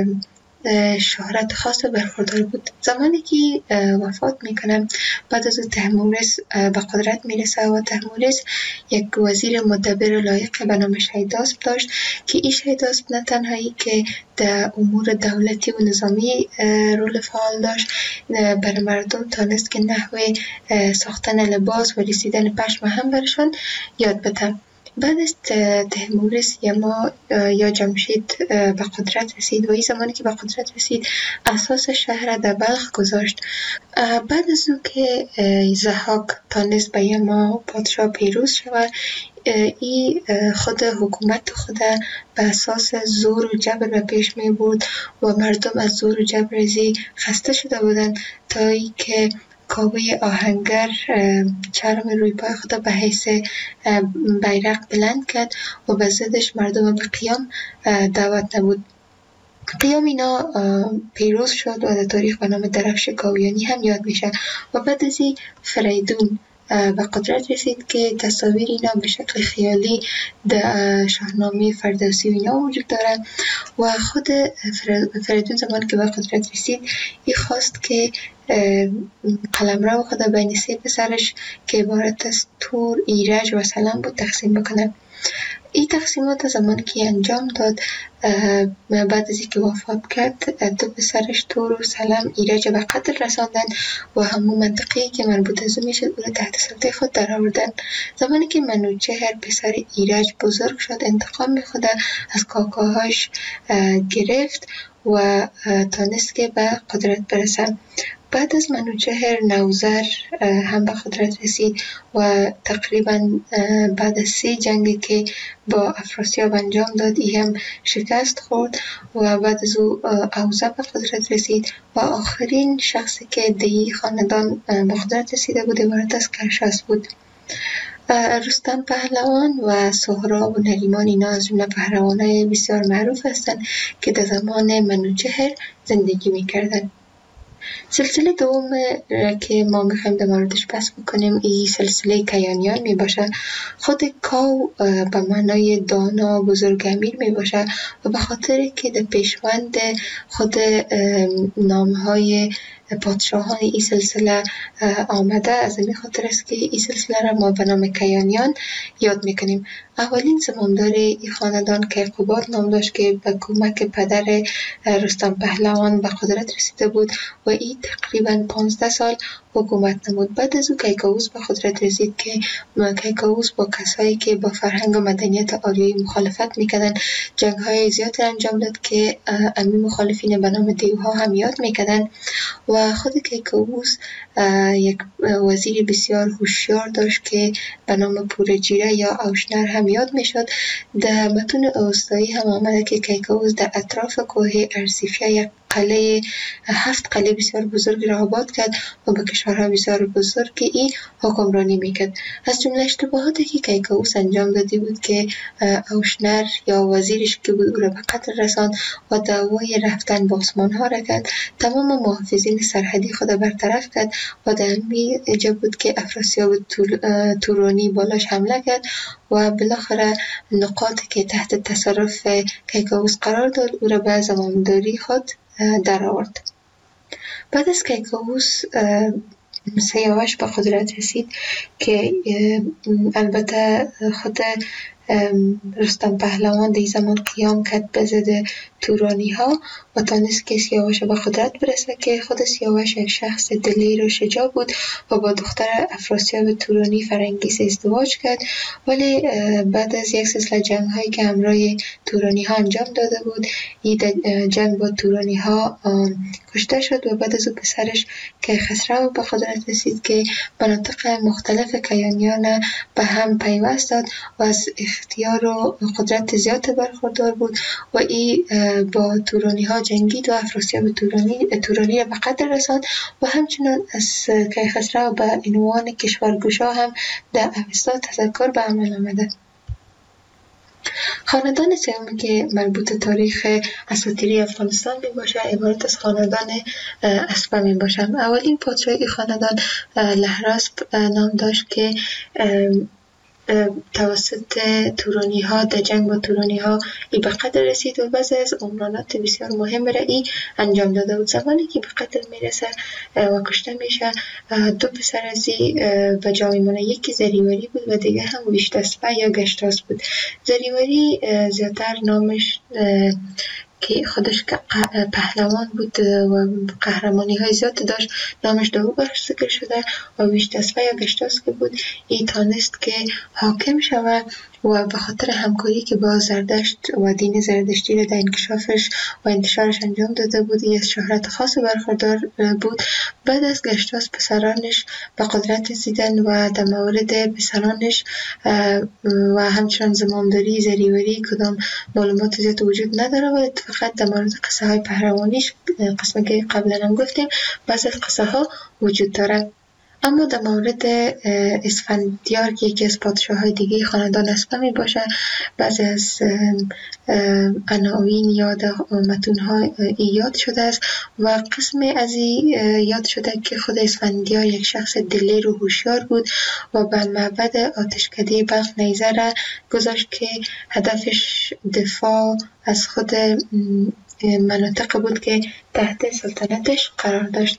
شهرت خاص برخوردار بود. زمانی که وفات میکنه بعد از تحمورس به قدرت میرسه و تحمورس یک وزیر مدبر لایق به نام شیداسپ داشت که این شیداسپ نه تنهایی که در امور دولتی و نظامی رول فعال داشت، بر مردم تانست که نحوه ساختن لباس و رسیدن پشم هم برشان یاد بده. بعد از تحمورس یا جمشید به قدرت رسید و این زمانی که به قدرت رسید اساس شهر در بلخ گذاشت. بعد از او که ضحاک تانست به یما پادشاه پیروز شود، ای خود حکومت خود به اساس زور و جبر به پیش می برد و مردم از زور و جبر ازی خسته شده بودند تا ای که کابه آهنگر چرم روی پای خود به حیث بیرق بلند کرد و به ضدش مردم به قیام دعوت نمود. قیام اینا پیروز شد و در تاریخ به نام درفش کاویانی هم یاد میشه و بعد از این فریدون به قدرت رسید که تصاویر اینا به شکل خیالی در شاهنامه فردوسی و اینا وجود دارن و خود فریدون زمانی که به قدرت رسید ای خواست که قلمرو خود بین سه پسرش که عبارت از تور، ایرج و سلم بود تقسیم بکنه. این تقسیمات زمانی که انجام داد بعد از اینکه وفات کرد دو پسرش تور و سلم ایرج به قتل رساندن و همون منطقه‌ای که مربوط از او میشد او را تحت سلطه خود درآوردن. زمانی که منوچهر پسر ایرج بزرگ شد انتقام خود از کاکاهاش گرفت و تانست که به قدرت برسه. بعد از منوچهر نوذر هم به قدرت رسید و تقریبا بعد از 3 جنگی که با افراسیاب انجام داد ای هم شکست خورد و بعد از او اوزه به قدرت رسید و آخرین شخصی که دی خاندان به قدرت رسیده بود عبارت از کرشاس بود. رستم پهلوان و سهراب و نریمان اینا از جمله پهلوانای بسیار معروف هستند که در زمان منوچهر زندگی می‌کردند. سلسله دوم که ما میخوایم در موردش بحث بکنیم این سلسله کیانیان می باشه. خود کاو به معنای دانا بزرگ امیر می باشه و به خاطر که در پیشوند خود نامهای پادشاهان این سلسله آمده از این خاطر است که این سلسله را ما به نام کیانیان یاد میکنیم. اولین زمامدار این خاندان کیقوباد نام داشت که به کمک پدر رستم پهلوان به قدرت رسیده بود و این تقریبا 15 سال حکومت نمود. بعد از او کیکاووس به قدرت رسید که کیکاووس با کسایی که با فرهنگ و مدنیت آریایی مخالفت میکردن جنگ‌های زیاد انجام داد که امی مخالفین به نام دیوها هم یاد میکردن و خود کیکاووس یک وزیر بسیار هوشیار داشت که به نام پورجیره یا اوشنر هم یاد میشد. در متون اوستایی هم آمده که کیکاووس در اطراف کوه ارسیفیا یک قلعه 7 قلعه بسیار بزرگ را آباد کرد و با کشورها بسیار بزرگ این حکمرانی میکرد. از جمله اشتباهاتی که کیکاووس انجام داده بود که اوشنر یا وزیرش که بود او را به قتل رساند و دعوای رفتن به عثمان ها را کرد. تمام محافظین سرحدی خود برطرف کرد و در اینجا بود که افراسیاب تورانی بالاش حمله کرد و بالاخره نقاطی که تحت تصرف کیکاووس قرار داد او را به زمامداری خود در آورد. بعد از کیکاووس سیاوش به قدرت رسید که البته خود رستم پهلوان در زمان قیام کرد به ضد تورانی ها و تانست که سیاوش به قدرت برسه که خود سیاوش یک شخص دلیر و شجاع بود و با دختر افراسیاب تورانی فرنگیس ازدواج کرد، ولی بعد از یک سلسله جنگ هایی که همراه تورانی ها انجام داده بود این جنگ با تورانی ها کشته شد و بعد از او پسرش کیخسرو به قدرت رسید که مناطق مختلف کیانیان به هم پیوست داد و از اختیار و قدرت زیاد برخوردار بود و این با تورانی ها جنگید و افراسیاب تورانی را به قتل رساند و همچنان از کیخسرو به عنوان کشورگشا هم در اوستا تذکر به عمل آمده. خاندان سوم که مربوط تاریخ اساطیری افغانستان می باشه عبارت از خاندان اسپه می باشه. اولین پادشاه این خاندان لهراسپ نام داشت که توسط تورانی ها در جنگ با تورانی ها ای به قتل رسید و بعضی از عمرانات بسیار مهم را ای انجام داده بود. زمانی که به قتل میرسه و کشته میشه دو پسر از ای به جا میمونه، یکی زریوری بود و دیگه هم ویشتاسپه یا گشتاس بود. زریوری زیادتر نامش که خودش پهلوان بود و قهرمانی های زیاد داشت نامش دو بخش ذکر شده و ویشتاسپه یا گشتاس که بود ای تانست که حاکم شود و به خاطر همکاری که با زردشت و دین زردشتی را در انکشافش و انتشارش انجام داده بود ای از شهرت خاص برخوردار بود. بعد از گشتاس پسرانش به قدرت رسیدن و در مورد پسرانش و همچنان زمامداری زریوری کدام معلومات زیاد وجود نداره و فقط در مورد قصه های پهلوانیش قسمه که قبلا هم گفتیم بعض از قصه ها وجود داره. اما در مورد اسفندیار که یکی از پادشاه های دیگه خاندان اسپه می باشه بعضی از عناوین یا متون ها یاد شده است و قسم از یاد شده که خود اسفندیار یک شخص دلیر و هوشیار بود و به معبد آتشکده بلخ نیزه را گذاشت که هدفش دفاع از خود مناطق بود که تحت سلطنتش قرار داشت.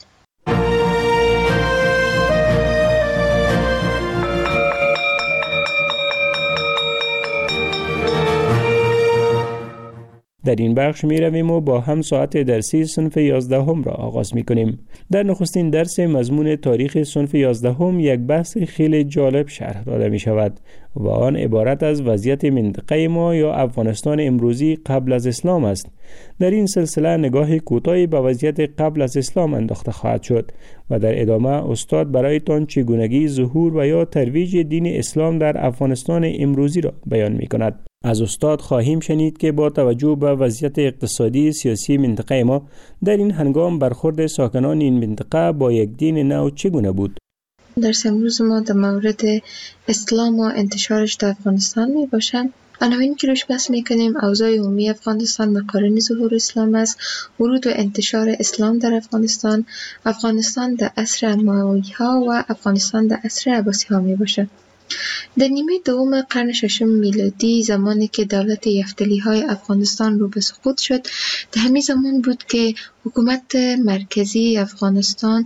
در این بخش می رویم و با هم ساعت درسی صنف 11 را آغاز می کنیم. در نخستین درس مضمون تاریخ صنف 11 یک بحث خیلی جالب شرح داده می شود و آن عبارت از وضعیت منطقه ما یا افغانستان امروزی قبل از اسلام است. در این سلسله نگاه کوتاهی به وضعیت قبل از اسلام انداخته خواهد شد و در ادامه استاد برایتان چگونگی ظهور و یا ترویج دین اسلام در افغانستان امروزی را بیان می کند. از استاد خواهیم شنید که با توجه به وضعیت اقتصادی سیاسی منطقه ما در این هنگام برخورد ساکنان این منطقه با یک دین نو چگونه بود. درس امروز ما در مورد اسلام و انتشارش در افغانستان می باشه. عناوینی که روش بحث میکنیم اوضاع عمومی افغانستان مقارن ظهور اسلام است، ورود و انتشار اسلام در افغانستان، افغانستان در عصر اموی ها و افغانستان در عصر عباسی ها می باشه. در نیمه دوم قرن ششم میلادی زمانی که دولت یفتلی های افغانستان رو به سقوط شد در همین زمان بود که حکومت مرکزی افغانستان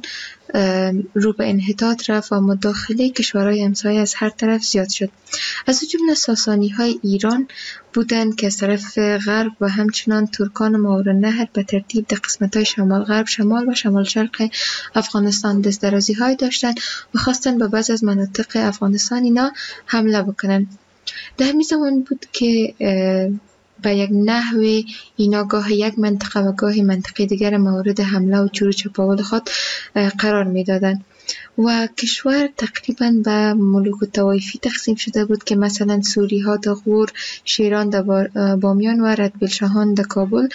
رو به انحطاط رفت و مداخله کشورهای همسایه از هر طرف زیاد شد. از جمله ساسانی های ایران بودند که از طرف غرب و همچنان ترکان ماورالنهر به ترتیب در قسمت‌های شمال غرب، شمال و شمال شرق افغانستان دست درازی های داشتند و خواستند به بعض از مناطق افغانستان اینا حمله بکنند. در همین زمان بود که به یک نحوی اینا گاه یک منطقه و گاه منطقه دیگر مورد حمله و چور و چپاول خود قرار می دادن و کشور تقریبا به ملوک و طوایفی تقسیم شده بود که مثلا سوری ها در غور، شیران در بامیان و ردبیلشاهان در کابل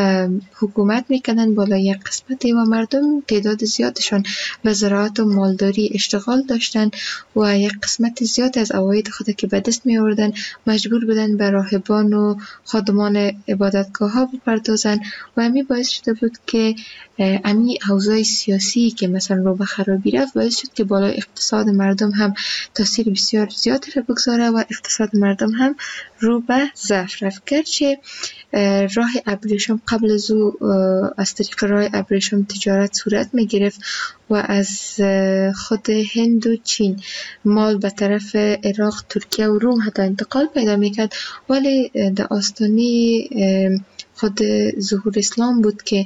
حکومت میکنن بالا یک قسمتی و مردم تعداد زیادشان به زراعت و مالداری اشتغال داشتن و یک قسمت زیاد از عواید خود که به دست می آوردن مجبور بودن به راهبان و خادمان عبادتگاه ها بپردازن و همین باعث شده بود که امی حوزه سیاسی که مثلا رو به خرابی رفت باعث شد که بالای اقتصاد مردم هم تاثیر بسیار زیادی را بگذاره و اقتصاد مردم هم رو به ضعف رفت. گرچه راه ابریشم قبل از او از طریق راه ابریشم تجارت صورت می گرفت و از خود هند و چین مال به طرف عراق، ترکیه و روم حتی انتقال پیدا می کرد، ولی در آستانه خود ظهور اسلام بود که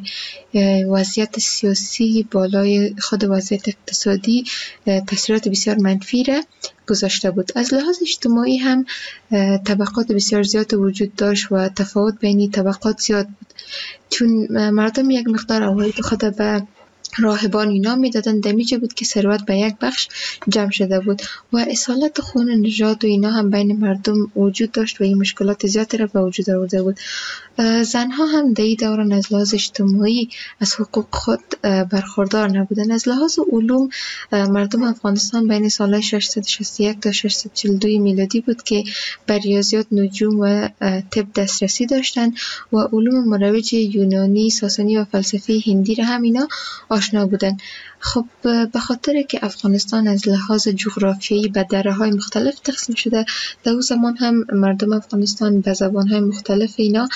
وضعیت سیاسی بالای خود وضعیت اقتصادی تاثیرات بسیار منفی را گذاشته بود. از لحاظ اجتماعی هم طبقات بسیار زیاد وجود داشت و تفاوت بین طبقات زیاد بود، چون مردم یک مقدار عواید خود به راهبان اینا میدادن. دمیجه بود که ثروت به یک بخش جمع شده بود و اصالت خون نژاد و اینا هم بین مردم وجود داشت و این مشکلات زیادی را به وجود آورده بود. زنها هم در این دوران از لحاظ اجتماعی از حقوق خود برخوردار نبودن. از لحاظ علوم مردم افغانستان بین سالهای 661 تا 642 میلادی بود که به ریاضیات، نجوم و طب دسترسی داشتند و علوم مروج یونانی، ساسانی و فلسفه هندی را هم اینا آشنا بودن. خب به خاطر که افغانستان از لحاظ جغرافیایی به دره‌های مختلف تقسیم شده، در اون زمان هم مردم افغانستان به زبان‌های مختلف اینا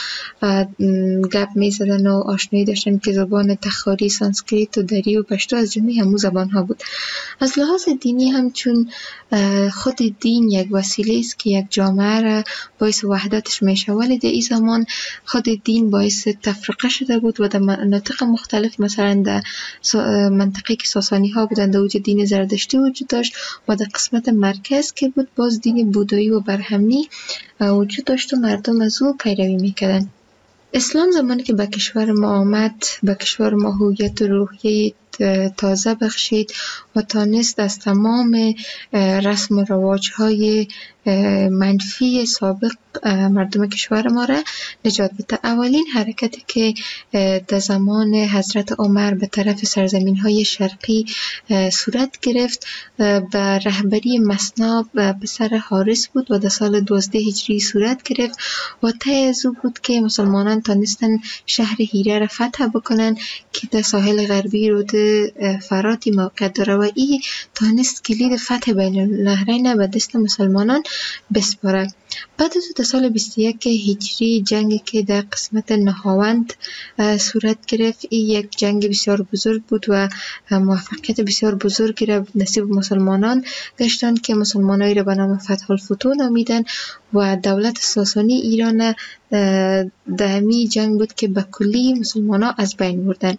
گپ می‌زدن و آشنایی داشتن که زبان تخاری، سانسکریت و دری و پشتو از جمله همون زبان‌ها بود. از لحاظ دینی هم چون خود دین یک وسیله است که یک جامعه را باعث وحدتش میشه، ولی در این زمان خود دین باعث تفرقه شده بود و در مناطق مختلف، مثلا در منطقه که ساسانی ها بودند در اوج دین زردشتی وجود داشت و در قسمت مرکز که بود باز دین بودایی و برهمنی وجود داشت و مردم از او پیروی میکردن. اسلام زمانی که به کشور ما آمد، به کشور ما هویت و روحیه تازه بخشید و تانست از تمام رسم و رواج‌های منفی سابق مردم کشور ما را نجات بده. اولین حرکتی که در زمان حضرت عمر به طرف سرزمین‌های شرقی صورت گرفت به رهبری مثنی پسر حارث بود و در سال 12 هجری صورت گرفت و طی از او بود که مسلمانان تانستن شهر هیره را فتح بکنن که در ساحل غربی رود فراتی موقع داره و این تانست کلید فتح بین النهرین به دست مسلمانان بسپاره. بعد از در سال 21 هجری جنگی که در قسمت نهاوند صورت گرفت، این یک جنگ بسیار بزرگ بود و موفقیت بسیار بزرگی را نصیب مسلمانان گشتند که مسلمانایی را به نام فتح الفتوح نامیدن و دولت ساسانی ایران در همین جنگ بود که به کلی مسلمانان از بین بردن.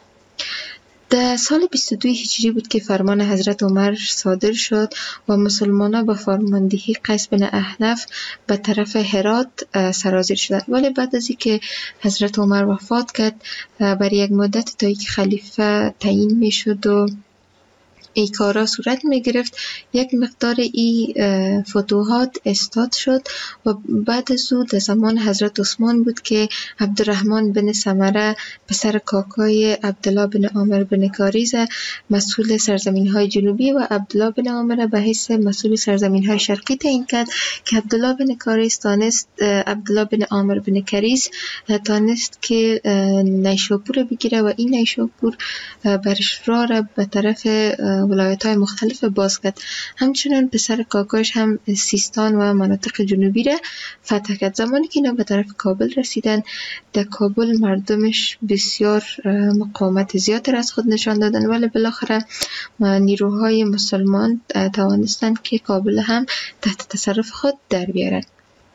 در سال 22 هجری بود که فرمان حضرت عمر صادر شد و مسلمانان با فرماندهی قیس بن احنف به طرف هرات سرازیر شدند. ولی بعد از اینکه حضرت عمر وفات کرد، برای یک مدت تا اینکه خلیفه تعیین میشد و ای کارا صورت می گرفت، یک مقدار ای فتوحات استاد شد و بعد از او در زمان حضرت عثمان بود که عبدالرحمن بن سمره پسر کاکای عبدالله بن عامر بن کاریز مسئول سرزمین های جنوبی و عبدالله بن عامر به حیث مسئول سرزمین های شرقی تعیین کرد که عبدالله بن کاریز تانست عبدالله بن عامر بن کاریز تانست که نیشاپور بگیره و این نیشاپور برش را به طرف ولایت های مختلف باز کرد. همچنان پسر کاکاش هم سیستان و مناطق جنوبی را فتح کرد. زمانی که اینا به طرف کابل رسیدن، در کابل مردمش بسیار مقاومت زیاد را از خود نشان دادن، ولی بالاخره نیروهای مسلمان توانستند که کابل هم تحت تصرف خود در بیارن.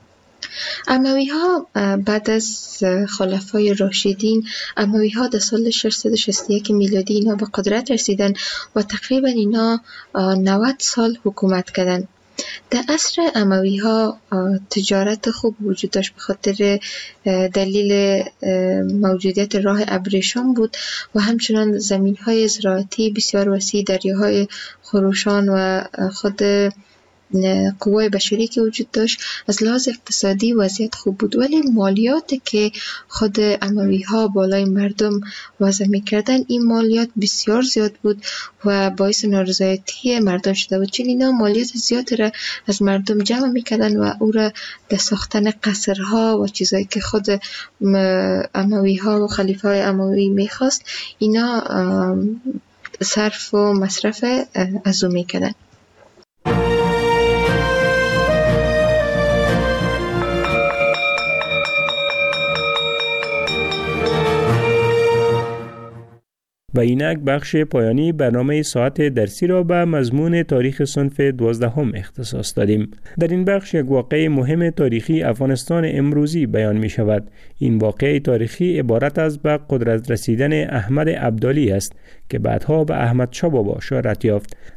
اموی ها بعد از خلفای راشدین، اموی ها در سال 661 میلادی اینا به قدرت رسیدن و تقریبا اینا 90 سال حکومت کردن. در عصر اموی ها تجارت خوب وجود داشت به خاطر دلیل موجودیت راه ابریشم بود و همچنان زمین های زراعتی بسیار وسیع، دریاهای خروشان و خود قوای بشری که وجود داشت. از لحاظ اقتصادی وضعیت خوب بود، ولی مالیات که خود اموی ها بالای مردم وضع میکردن، این مالیات بسیار زیاد بود و باعث نارضایتی مردم شده بود، چون اینا مالیات زیاد را از مردم جمع میکردن و او را در ساختن قصرها و چیزایی که خود اموی ها و خلیفه های اموی میخواست اینا صرف و مصرف از او میکردن. و اینک بخش پایانی برنامه ساعت درسی را به مضمون تاریخ صنف 12 اختصاص دادیم. در این بخش یک واقعه مهم تاریخی افغانستان امروزی بیان می شود. این واقعه تاریخی عبارت از به قدرت رسیدن احمد ابدالی است که بعدها به احمد شاه بابا شهرت یافت.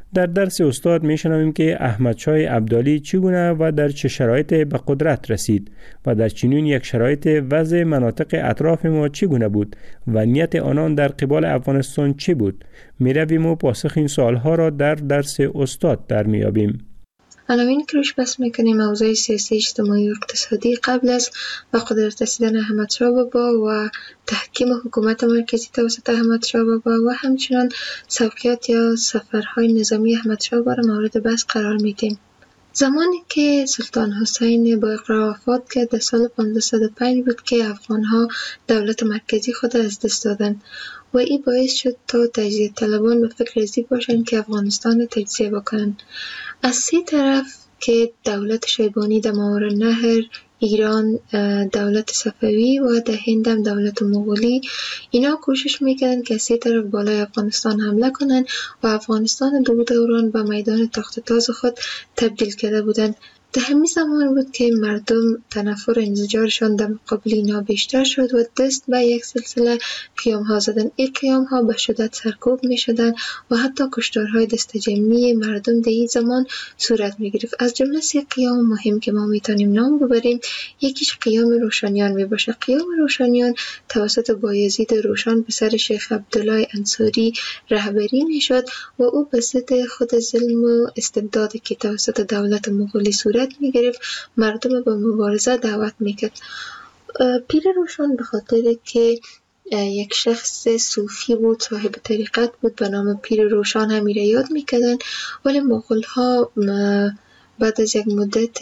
در درس استاد میشنویم که احمدشاه ابدالی چگونه و در چه شرایطی به قدرت رسید و در چنین یک شرایط وضع مناطق اطراف ما چگونه بود و نیت آنان در قبال افغانستان چی بود. میرویم و پاسخ این سوالها را در درس استاد در میابیم. عناوین که روش بحث میکنیم اوضاع سیاسی، اجتماعی و اقتصادی قبل از به قدرت رسیدن احمدشاه بابا و تحکیم حکومت مرکزی توسط احمدشاه بابا و همچنان سوقیات یا سفرهای نظامی احمدشاه بابا را مورد بحث قرار میدیم. زمانی که سلطان حسین با اقرار وفات کرد در سال 1505 بود که افغانها دولت مرکزی خود از دست دادند و این باعث شد تا تجزیه طلبان به فکر ازی باشند که افغانستان را تجزیه بکنند. از سه طرف که دولت شیبانی در ماوراءالنهر، ایران دولت صفوی و در هند هم دولت مغولی، اینا کوشش میکردن که از سه طرف بالای افغانستان حمله کنند و افغانستان دو دوران به میدان تخت تاز خود تبدیل کرده بودند. در همین زمان بود که مردم تنفر و انزجارشان در مقابل اینا بیشتر شد و دست به یک سلسله قیام ها زدن. این قیام ها به شدت سرکوب می شدن و حتی کشتارهای دست جمعی مردم در این زمان صورت می گرفت. از جمله سه قیام مهم که ما میتونیم نام ببریم، یکیش قیام روشنیان می باشه. قیام روشنیان توسط بایزید روشن پسر شیخ عبدالله انصاری رهبری می شد و او به ضد خود ظلم و استبداد که توسط دولت مغولی صورت می گرفت مردم به مبارزه دعوت می کرد. پیر روشن به خاطر که یک شخص صوفی بود، صاحب طریقت بود، به نام پیر روشن هم میره یاد میکردن، ولی مغول ها بعد از یک مدت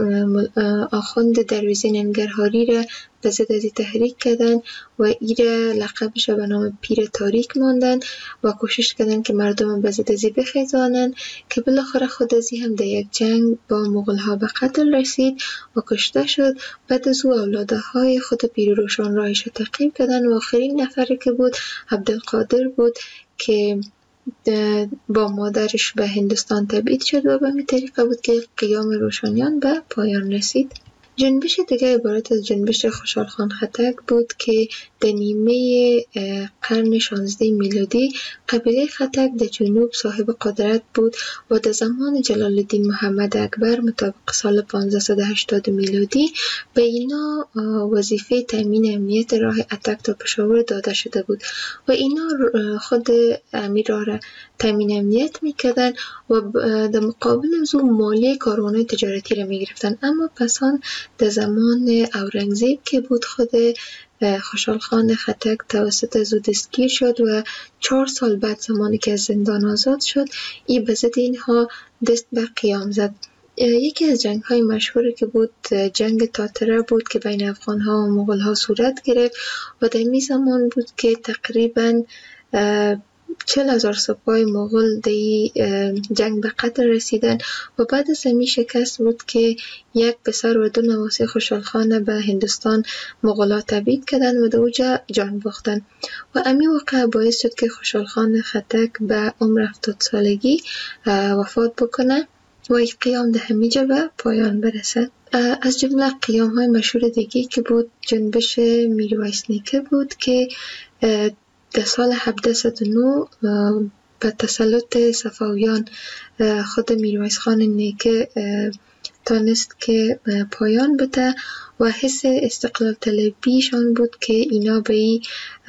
آخوند درویزی ننگرهاری را به ضد از تحریک کردن و ایره لقبش به نام پیر تاریک ماندن و کوشش کردن که مردم به ضد ازی بخیزانن که بالاخره خود ازی هم در یک جنگ با مغول ها به قتل رسید و کشته شد. بعد از او اولاده های خود پیر روشن راهش تعقیب کردن و آخرین نفری که بود عبدالقادر بود که با مادرش به هندوستان تبعید شد و به همین طریقه بود که قیام روشنیان به پایان رسید. جنبش دیگه عبارت از جنبش خوشحال خان خټک بود که در نیمه قرن 16 میلادی قبیله خټک در جنوب صاحب قدرت بود و در زمان جلال الدین محمد اکبر مطابق سال 1580 میلادی به اینا وظیفه تامین امنیت راه اتک تا پشاور داده شده بود و اینا خود امیر را تامین امنیت میکردن و در مقابل از اون مالیه کاروان‌های تجارتی را میگرفتن. اما پسان در زمان اورنگزیب که بود خود خوشحال خان خټک توسط از او دستگیر شد و 4 سال بعد زمانی که از زندان آزاد شد ای به ضد اینها دست به قیام زد. یکی از جنگ های مشهوری که بود جنگ تاتره بود که بین افغان ها و مغول ها صورت گرفت و در این زمان بود که تقریباً 40,000 سپاه مغول در جنگ به قتل رسیدن و بعد از همین شکست بود که یک پسر و 2 نواسه خوشحال خان به هندوستان مغولا تبعید کردن و در اوجا جان باختن و همین واقعه باعث شد که خوشحال خان خټک به عمر 70 سالگی وفات بکنه و این قیام در همیجا به پایان برسد. از جمله قیام های مشهور دیگه که بود جنبش میرویس نیکه بود که در سال 1709 به تسلط صفویان خود میرویس خان نیکه تانست که پایان بده و حس استقلال طلبیشان بود که اینا به این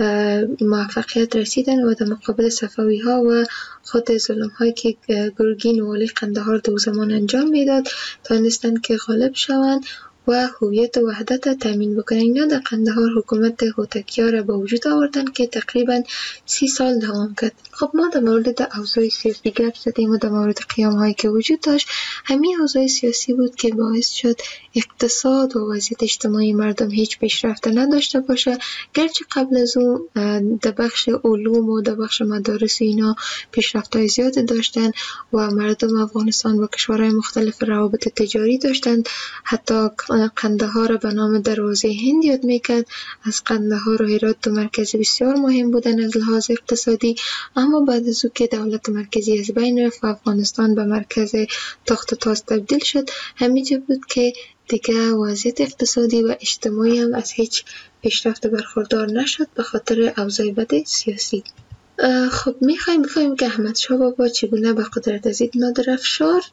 موفقیت رسیدن و در مقابل صفوی ها و خود ظلم هایی که گرگین والی قندهار دو زمان انجام میداد تانستن که غالب شوند و هویت و وحدت تامین بکنن. اینا در قندهار حکومت هوتکیا را به وجود آوردن که تقریبا 30 سال دوام کرد. خب ما در مورد اوضاع سیاسی گپ زدیم و در مورد قیام هایی که وجود داشت. همین اوضاع سیاسی بود که باعث شد اقتصاد و وضعیت اجتماعی مردم هیچ پیشرفت نداشته باشه، گرچه قبل از اون در بخش علوم و در بخش مدارس اینا پیشرفت‌های زیاد داشتن و مردم افغانستان با کشورهای مختلف روابط تجاری داشتن. حتی قندهار به نام دروازه هند یاد میکرد. از قندهار و هرات دو مرکز بسیار مهم بودن از لحاظ اقتصادی، اما بعد از او که دولت مرکزی از بین رفت و افغانستان به مرکز تخت تاز تبدیل شد، همینجا بود که دیگه وضعیت اقتصادی و اجتماعی هم از هیچ پیشرفت برخوردار نشد به خاطر اوضاع بد سیاسی. خب میخوایم که احمد شاه بابا چگونه به قدرت رسید. نادرافشار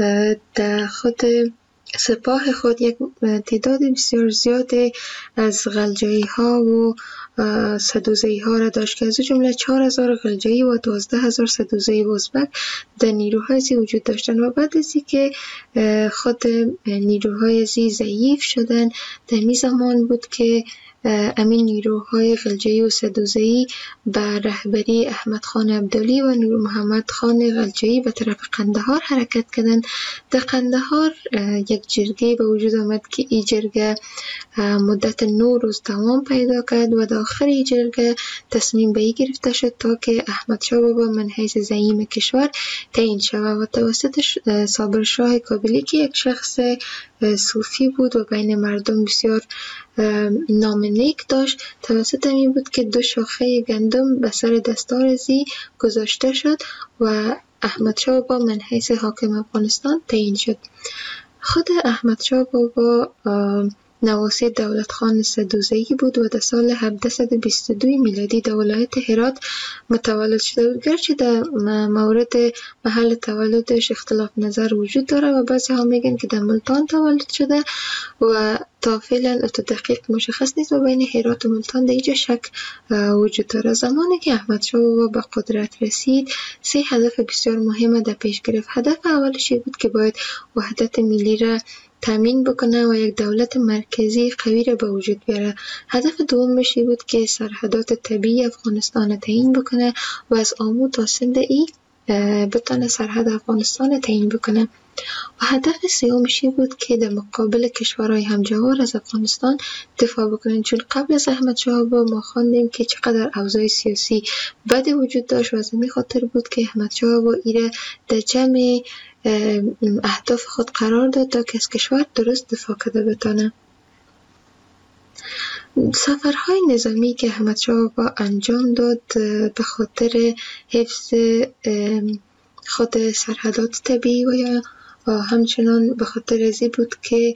در خود سپاه خود یک تعداد بسیار زیاد از غلجایی ها و سدوزی ها را داشت که از جمله 4000 غلجایی و 12000 سدوزی و ازبک در نیروهای زی وجود داشتند و بعد از اینکه خود نیروهای زی ضعیف شدن در می زمان بود که امین نیروهای غلجایی و سدوزی به رهبری احمد خان عبدالی و نور محمد خان غلجایی به طرف قندهار حرکت کردند. در قندهار یک جرگه به وجود آمد که این جرگه مدت 9 روز دوام پیدا کرد و در آخر این جرگه تصمیم به این گرفته شد تا که احمد شاه بابا من حیث زعیم کشور تعیین شود و توسط صابر شاه کابلی که یک شخص صوفی بود و بین مردم بسیار نام نیک داشت، توسط این بود که 2 شاخه گندم به سر دستار زی گذاشته شد و احمد شاه بابا من حیث حاکم افغانستان تعیین شد. خود احمد شاه بابا نواسی دولت خان سدوزی بود و در سال 1722 میلادی در ولایت هرات متولد شده بود. گرچه در مورد محل تولدش اختلاف نظر وجود داره و بعضی ها میگن که در ملتان تولد شده و تا فعلا دقیق مشخص نیست و بین هرات و ملتان در اینجا شک وجود داره. زمانی که احمد شاه بابا به قدرت رسید 3 هدف بسیار مهم در پیش گرفت. هدف اولش بود که باید وحدت ملی را تامین بکنه و یک دولت مرکزی قوی را به وجود بیاره. هدف دومش بود که سرحدات طبیعی افغانستان را تعیین بکنه و از آمو تا سند بتونه سرحد افغانستان را تعیین بکنه. و هدف سومش بود که در مقابل کشورهای همجوار از افغانستان دفاع بکنن، چون قبل از احمد شاه بابا ما خواندیم که چقدر اوضاع سیاسی بد وجود داشت و از این خاطر بود که احمد شاه بابا ایره در جمع اهداف خود قرار داد تا که از کشور درست دفاع کرده بتانه. سفرهای نظامی که احمد شاه بابا انجام داد به خاطر حفظ خود سرحدات طبیعی و یا همچنان به خاطر ازی بود که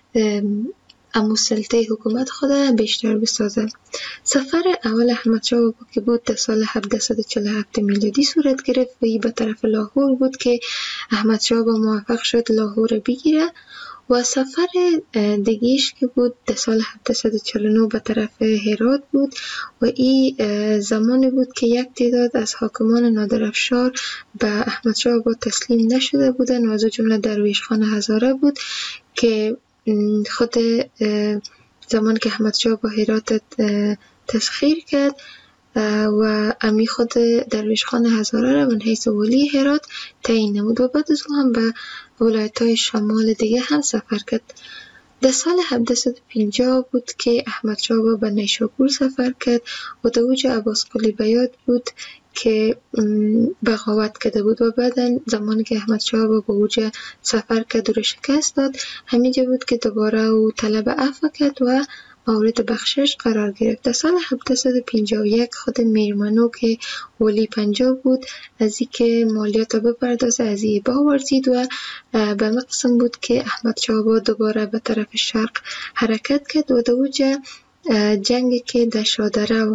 سلطه حکومت خود بیشتر بسازه. سفر اول احمد شاه بابا که بود در سال 1747 میلادی صورت گرفت و ای به طرف لاهور بود که احمد شاه بابا موفق شد لاهور بگیره و سفر دیگیش که بود در سال 1749 به طرف هرات بود و این زمانی بود که یک تعداد از حاکمان نادرافشار به احمد شاه بابا تسلیم نشده بودن و از جمله درویش خان هزاره بود که خود زمان که احمد شاه با هرات تسخیر کرد و امی خود درویش خان هزاره را من حیث ولی هرات تعیین نمود و بعد از او هم به ولایت‌های شمال دیگه هم سفر کرد. در سال 1750 بود که احمد شاه بابا به نیشابور سفر کرد و در اوج عباس قلی بیات بود که بغاوت کرده بود و بعدا زمانی که احمد شاه بابا به اوج سفر کرد و رو شکست داد همینجا بود که دوباره او طلب عفو کرد و مورد بخشش قرار گرفت. در سال 1751 خود میرمنو که ولی پنجاب بود از این که مالیات را بپردازه از این باورزید و به مقصد بود که احمد شاه بابا دوباره به طرف شرق حرکت کرد و در اوج جنگی که در شادره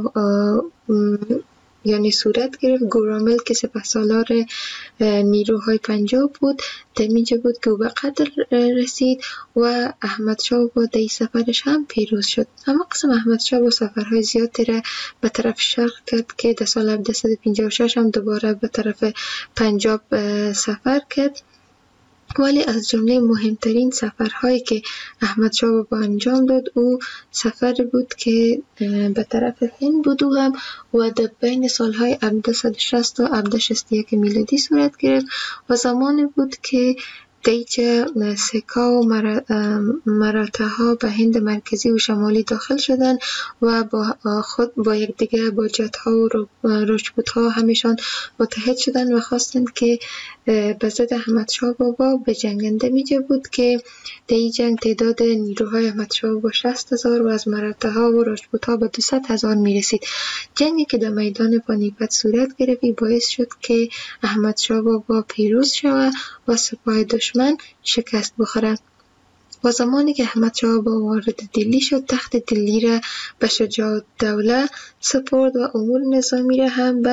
یعنی صورت گرفت گورامل که سپهسالار نیروهای پنجاب بود در اینجا بود که او به قتل رسید و احمد شاه با در سفرش هم پیروز شد. اما قسم احمد شاه با سفرهای زیادی را به طرف شرق کرد که در سال 1756 هم دوباره به طرف پنجاب سفر کرد، ولی از جمله مهمترین سفرهایی که احمد شاه بابا انجام داد او سفر بود که به طرف هند بود و هم و در بین سالهای 1760 و 1761 میلادی صورت گرفت و زمانی بود که دیجه سکا و مراتع ها به هند مرکزی و شمالی داخل شدن و با یک دیگه با جت ها و راجپوت ها همیشان متحد شدن و خواستند که به ضد احمد شاه بابا بجنگنده میجه بود که در این جنگ تعداد نیروهای احمد شاه بابا 60,000 و از مراتع ها و راجپوت ها به 200,000 میرسید. جنگی که در میدان پانیپت صورت گرفت باعث شد که احمد شاه بابا پیروز شود و سپاه دشمن شکست بخوره. و زمانی که احمد شاه بابا وارد دلی شد تخت دلی را به شجاع الدوله سپرد و امور نظامی را هم به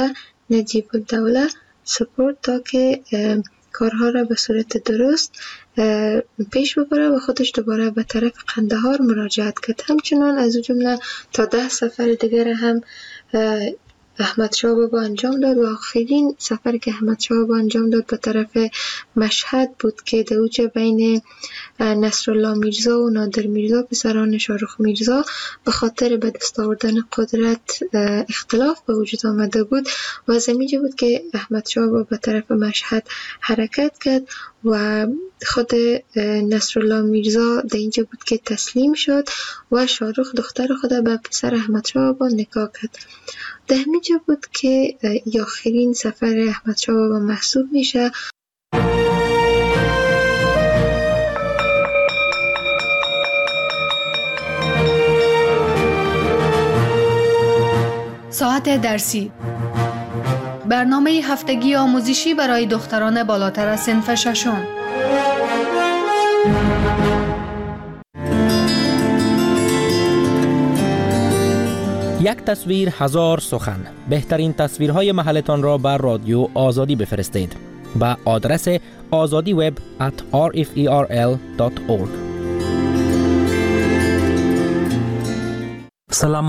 نجیب الدوله سپورت تا که کارها را به صورت درست پیش ببره و خودش دوباره به طرف قندهار مراجعت کرد. همچنان از جمله تا 10 سفر دیگر هم احمد شاه بابا انجام داد و آخرین سفر که احمد شاه بابا انجام داد به طرف مشهد بود که در اوج بین نصرالله میرزا و نادر میرزا پسران شاهرخ میرزا به خاطر به دست آوردن قدرت اختلاف به وجود آمده بود و از اینجا بود که احمد شاه بابا به طرف مشهد حرکت کرد و خود نصرالله میرزا در اینجا بود که تسلیم شد و شاهرخ دختر خود به پسر احمد شاه بابا نکاح کرد. در همینجا بود که آخرین سفر احمد شاه بابا محسوب میشه. ساعت درسی، برنامه هفتگی آموزشی برای دختران بالاتر از صنف ششم. یک تصویر هزار سخن. بهترین تصویرهای محلتان را بر رادیو آزادی بفرستید به آدرس azadiweb@rferl.org. سلام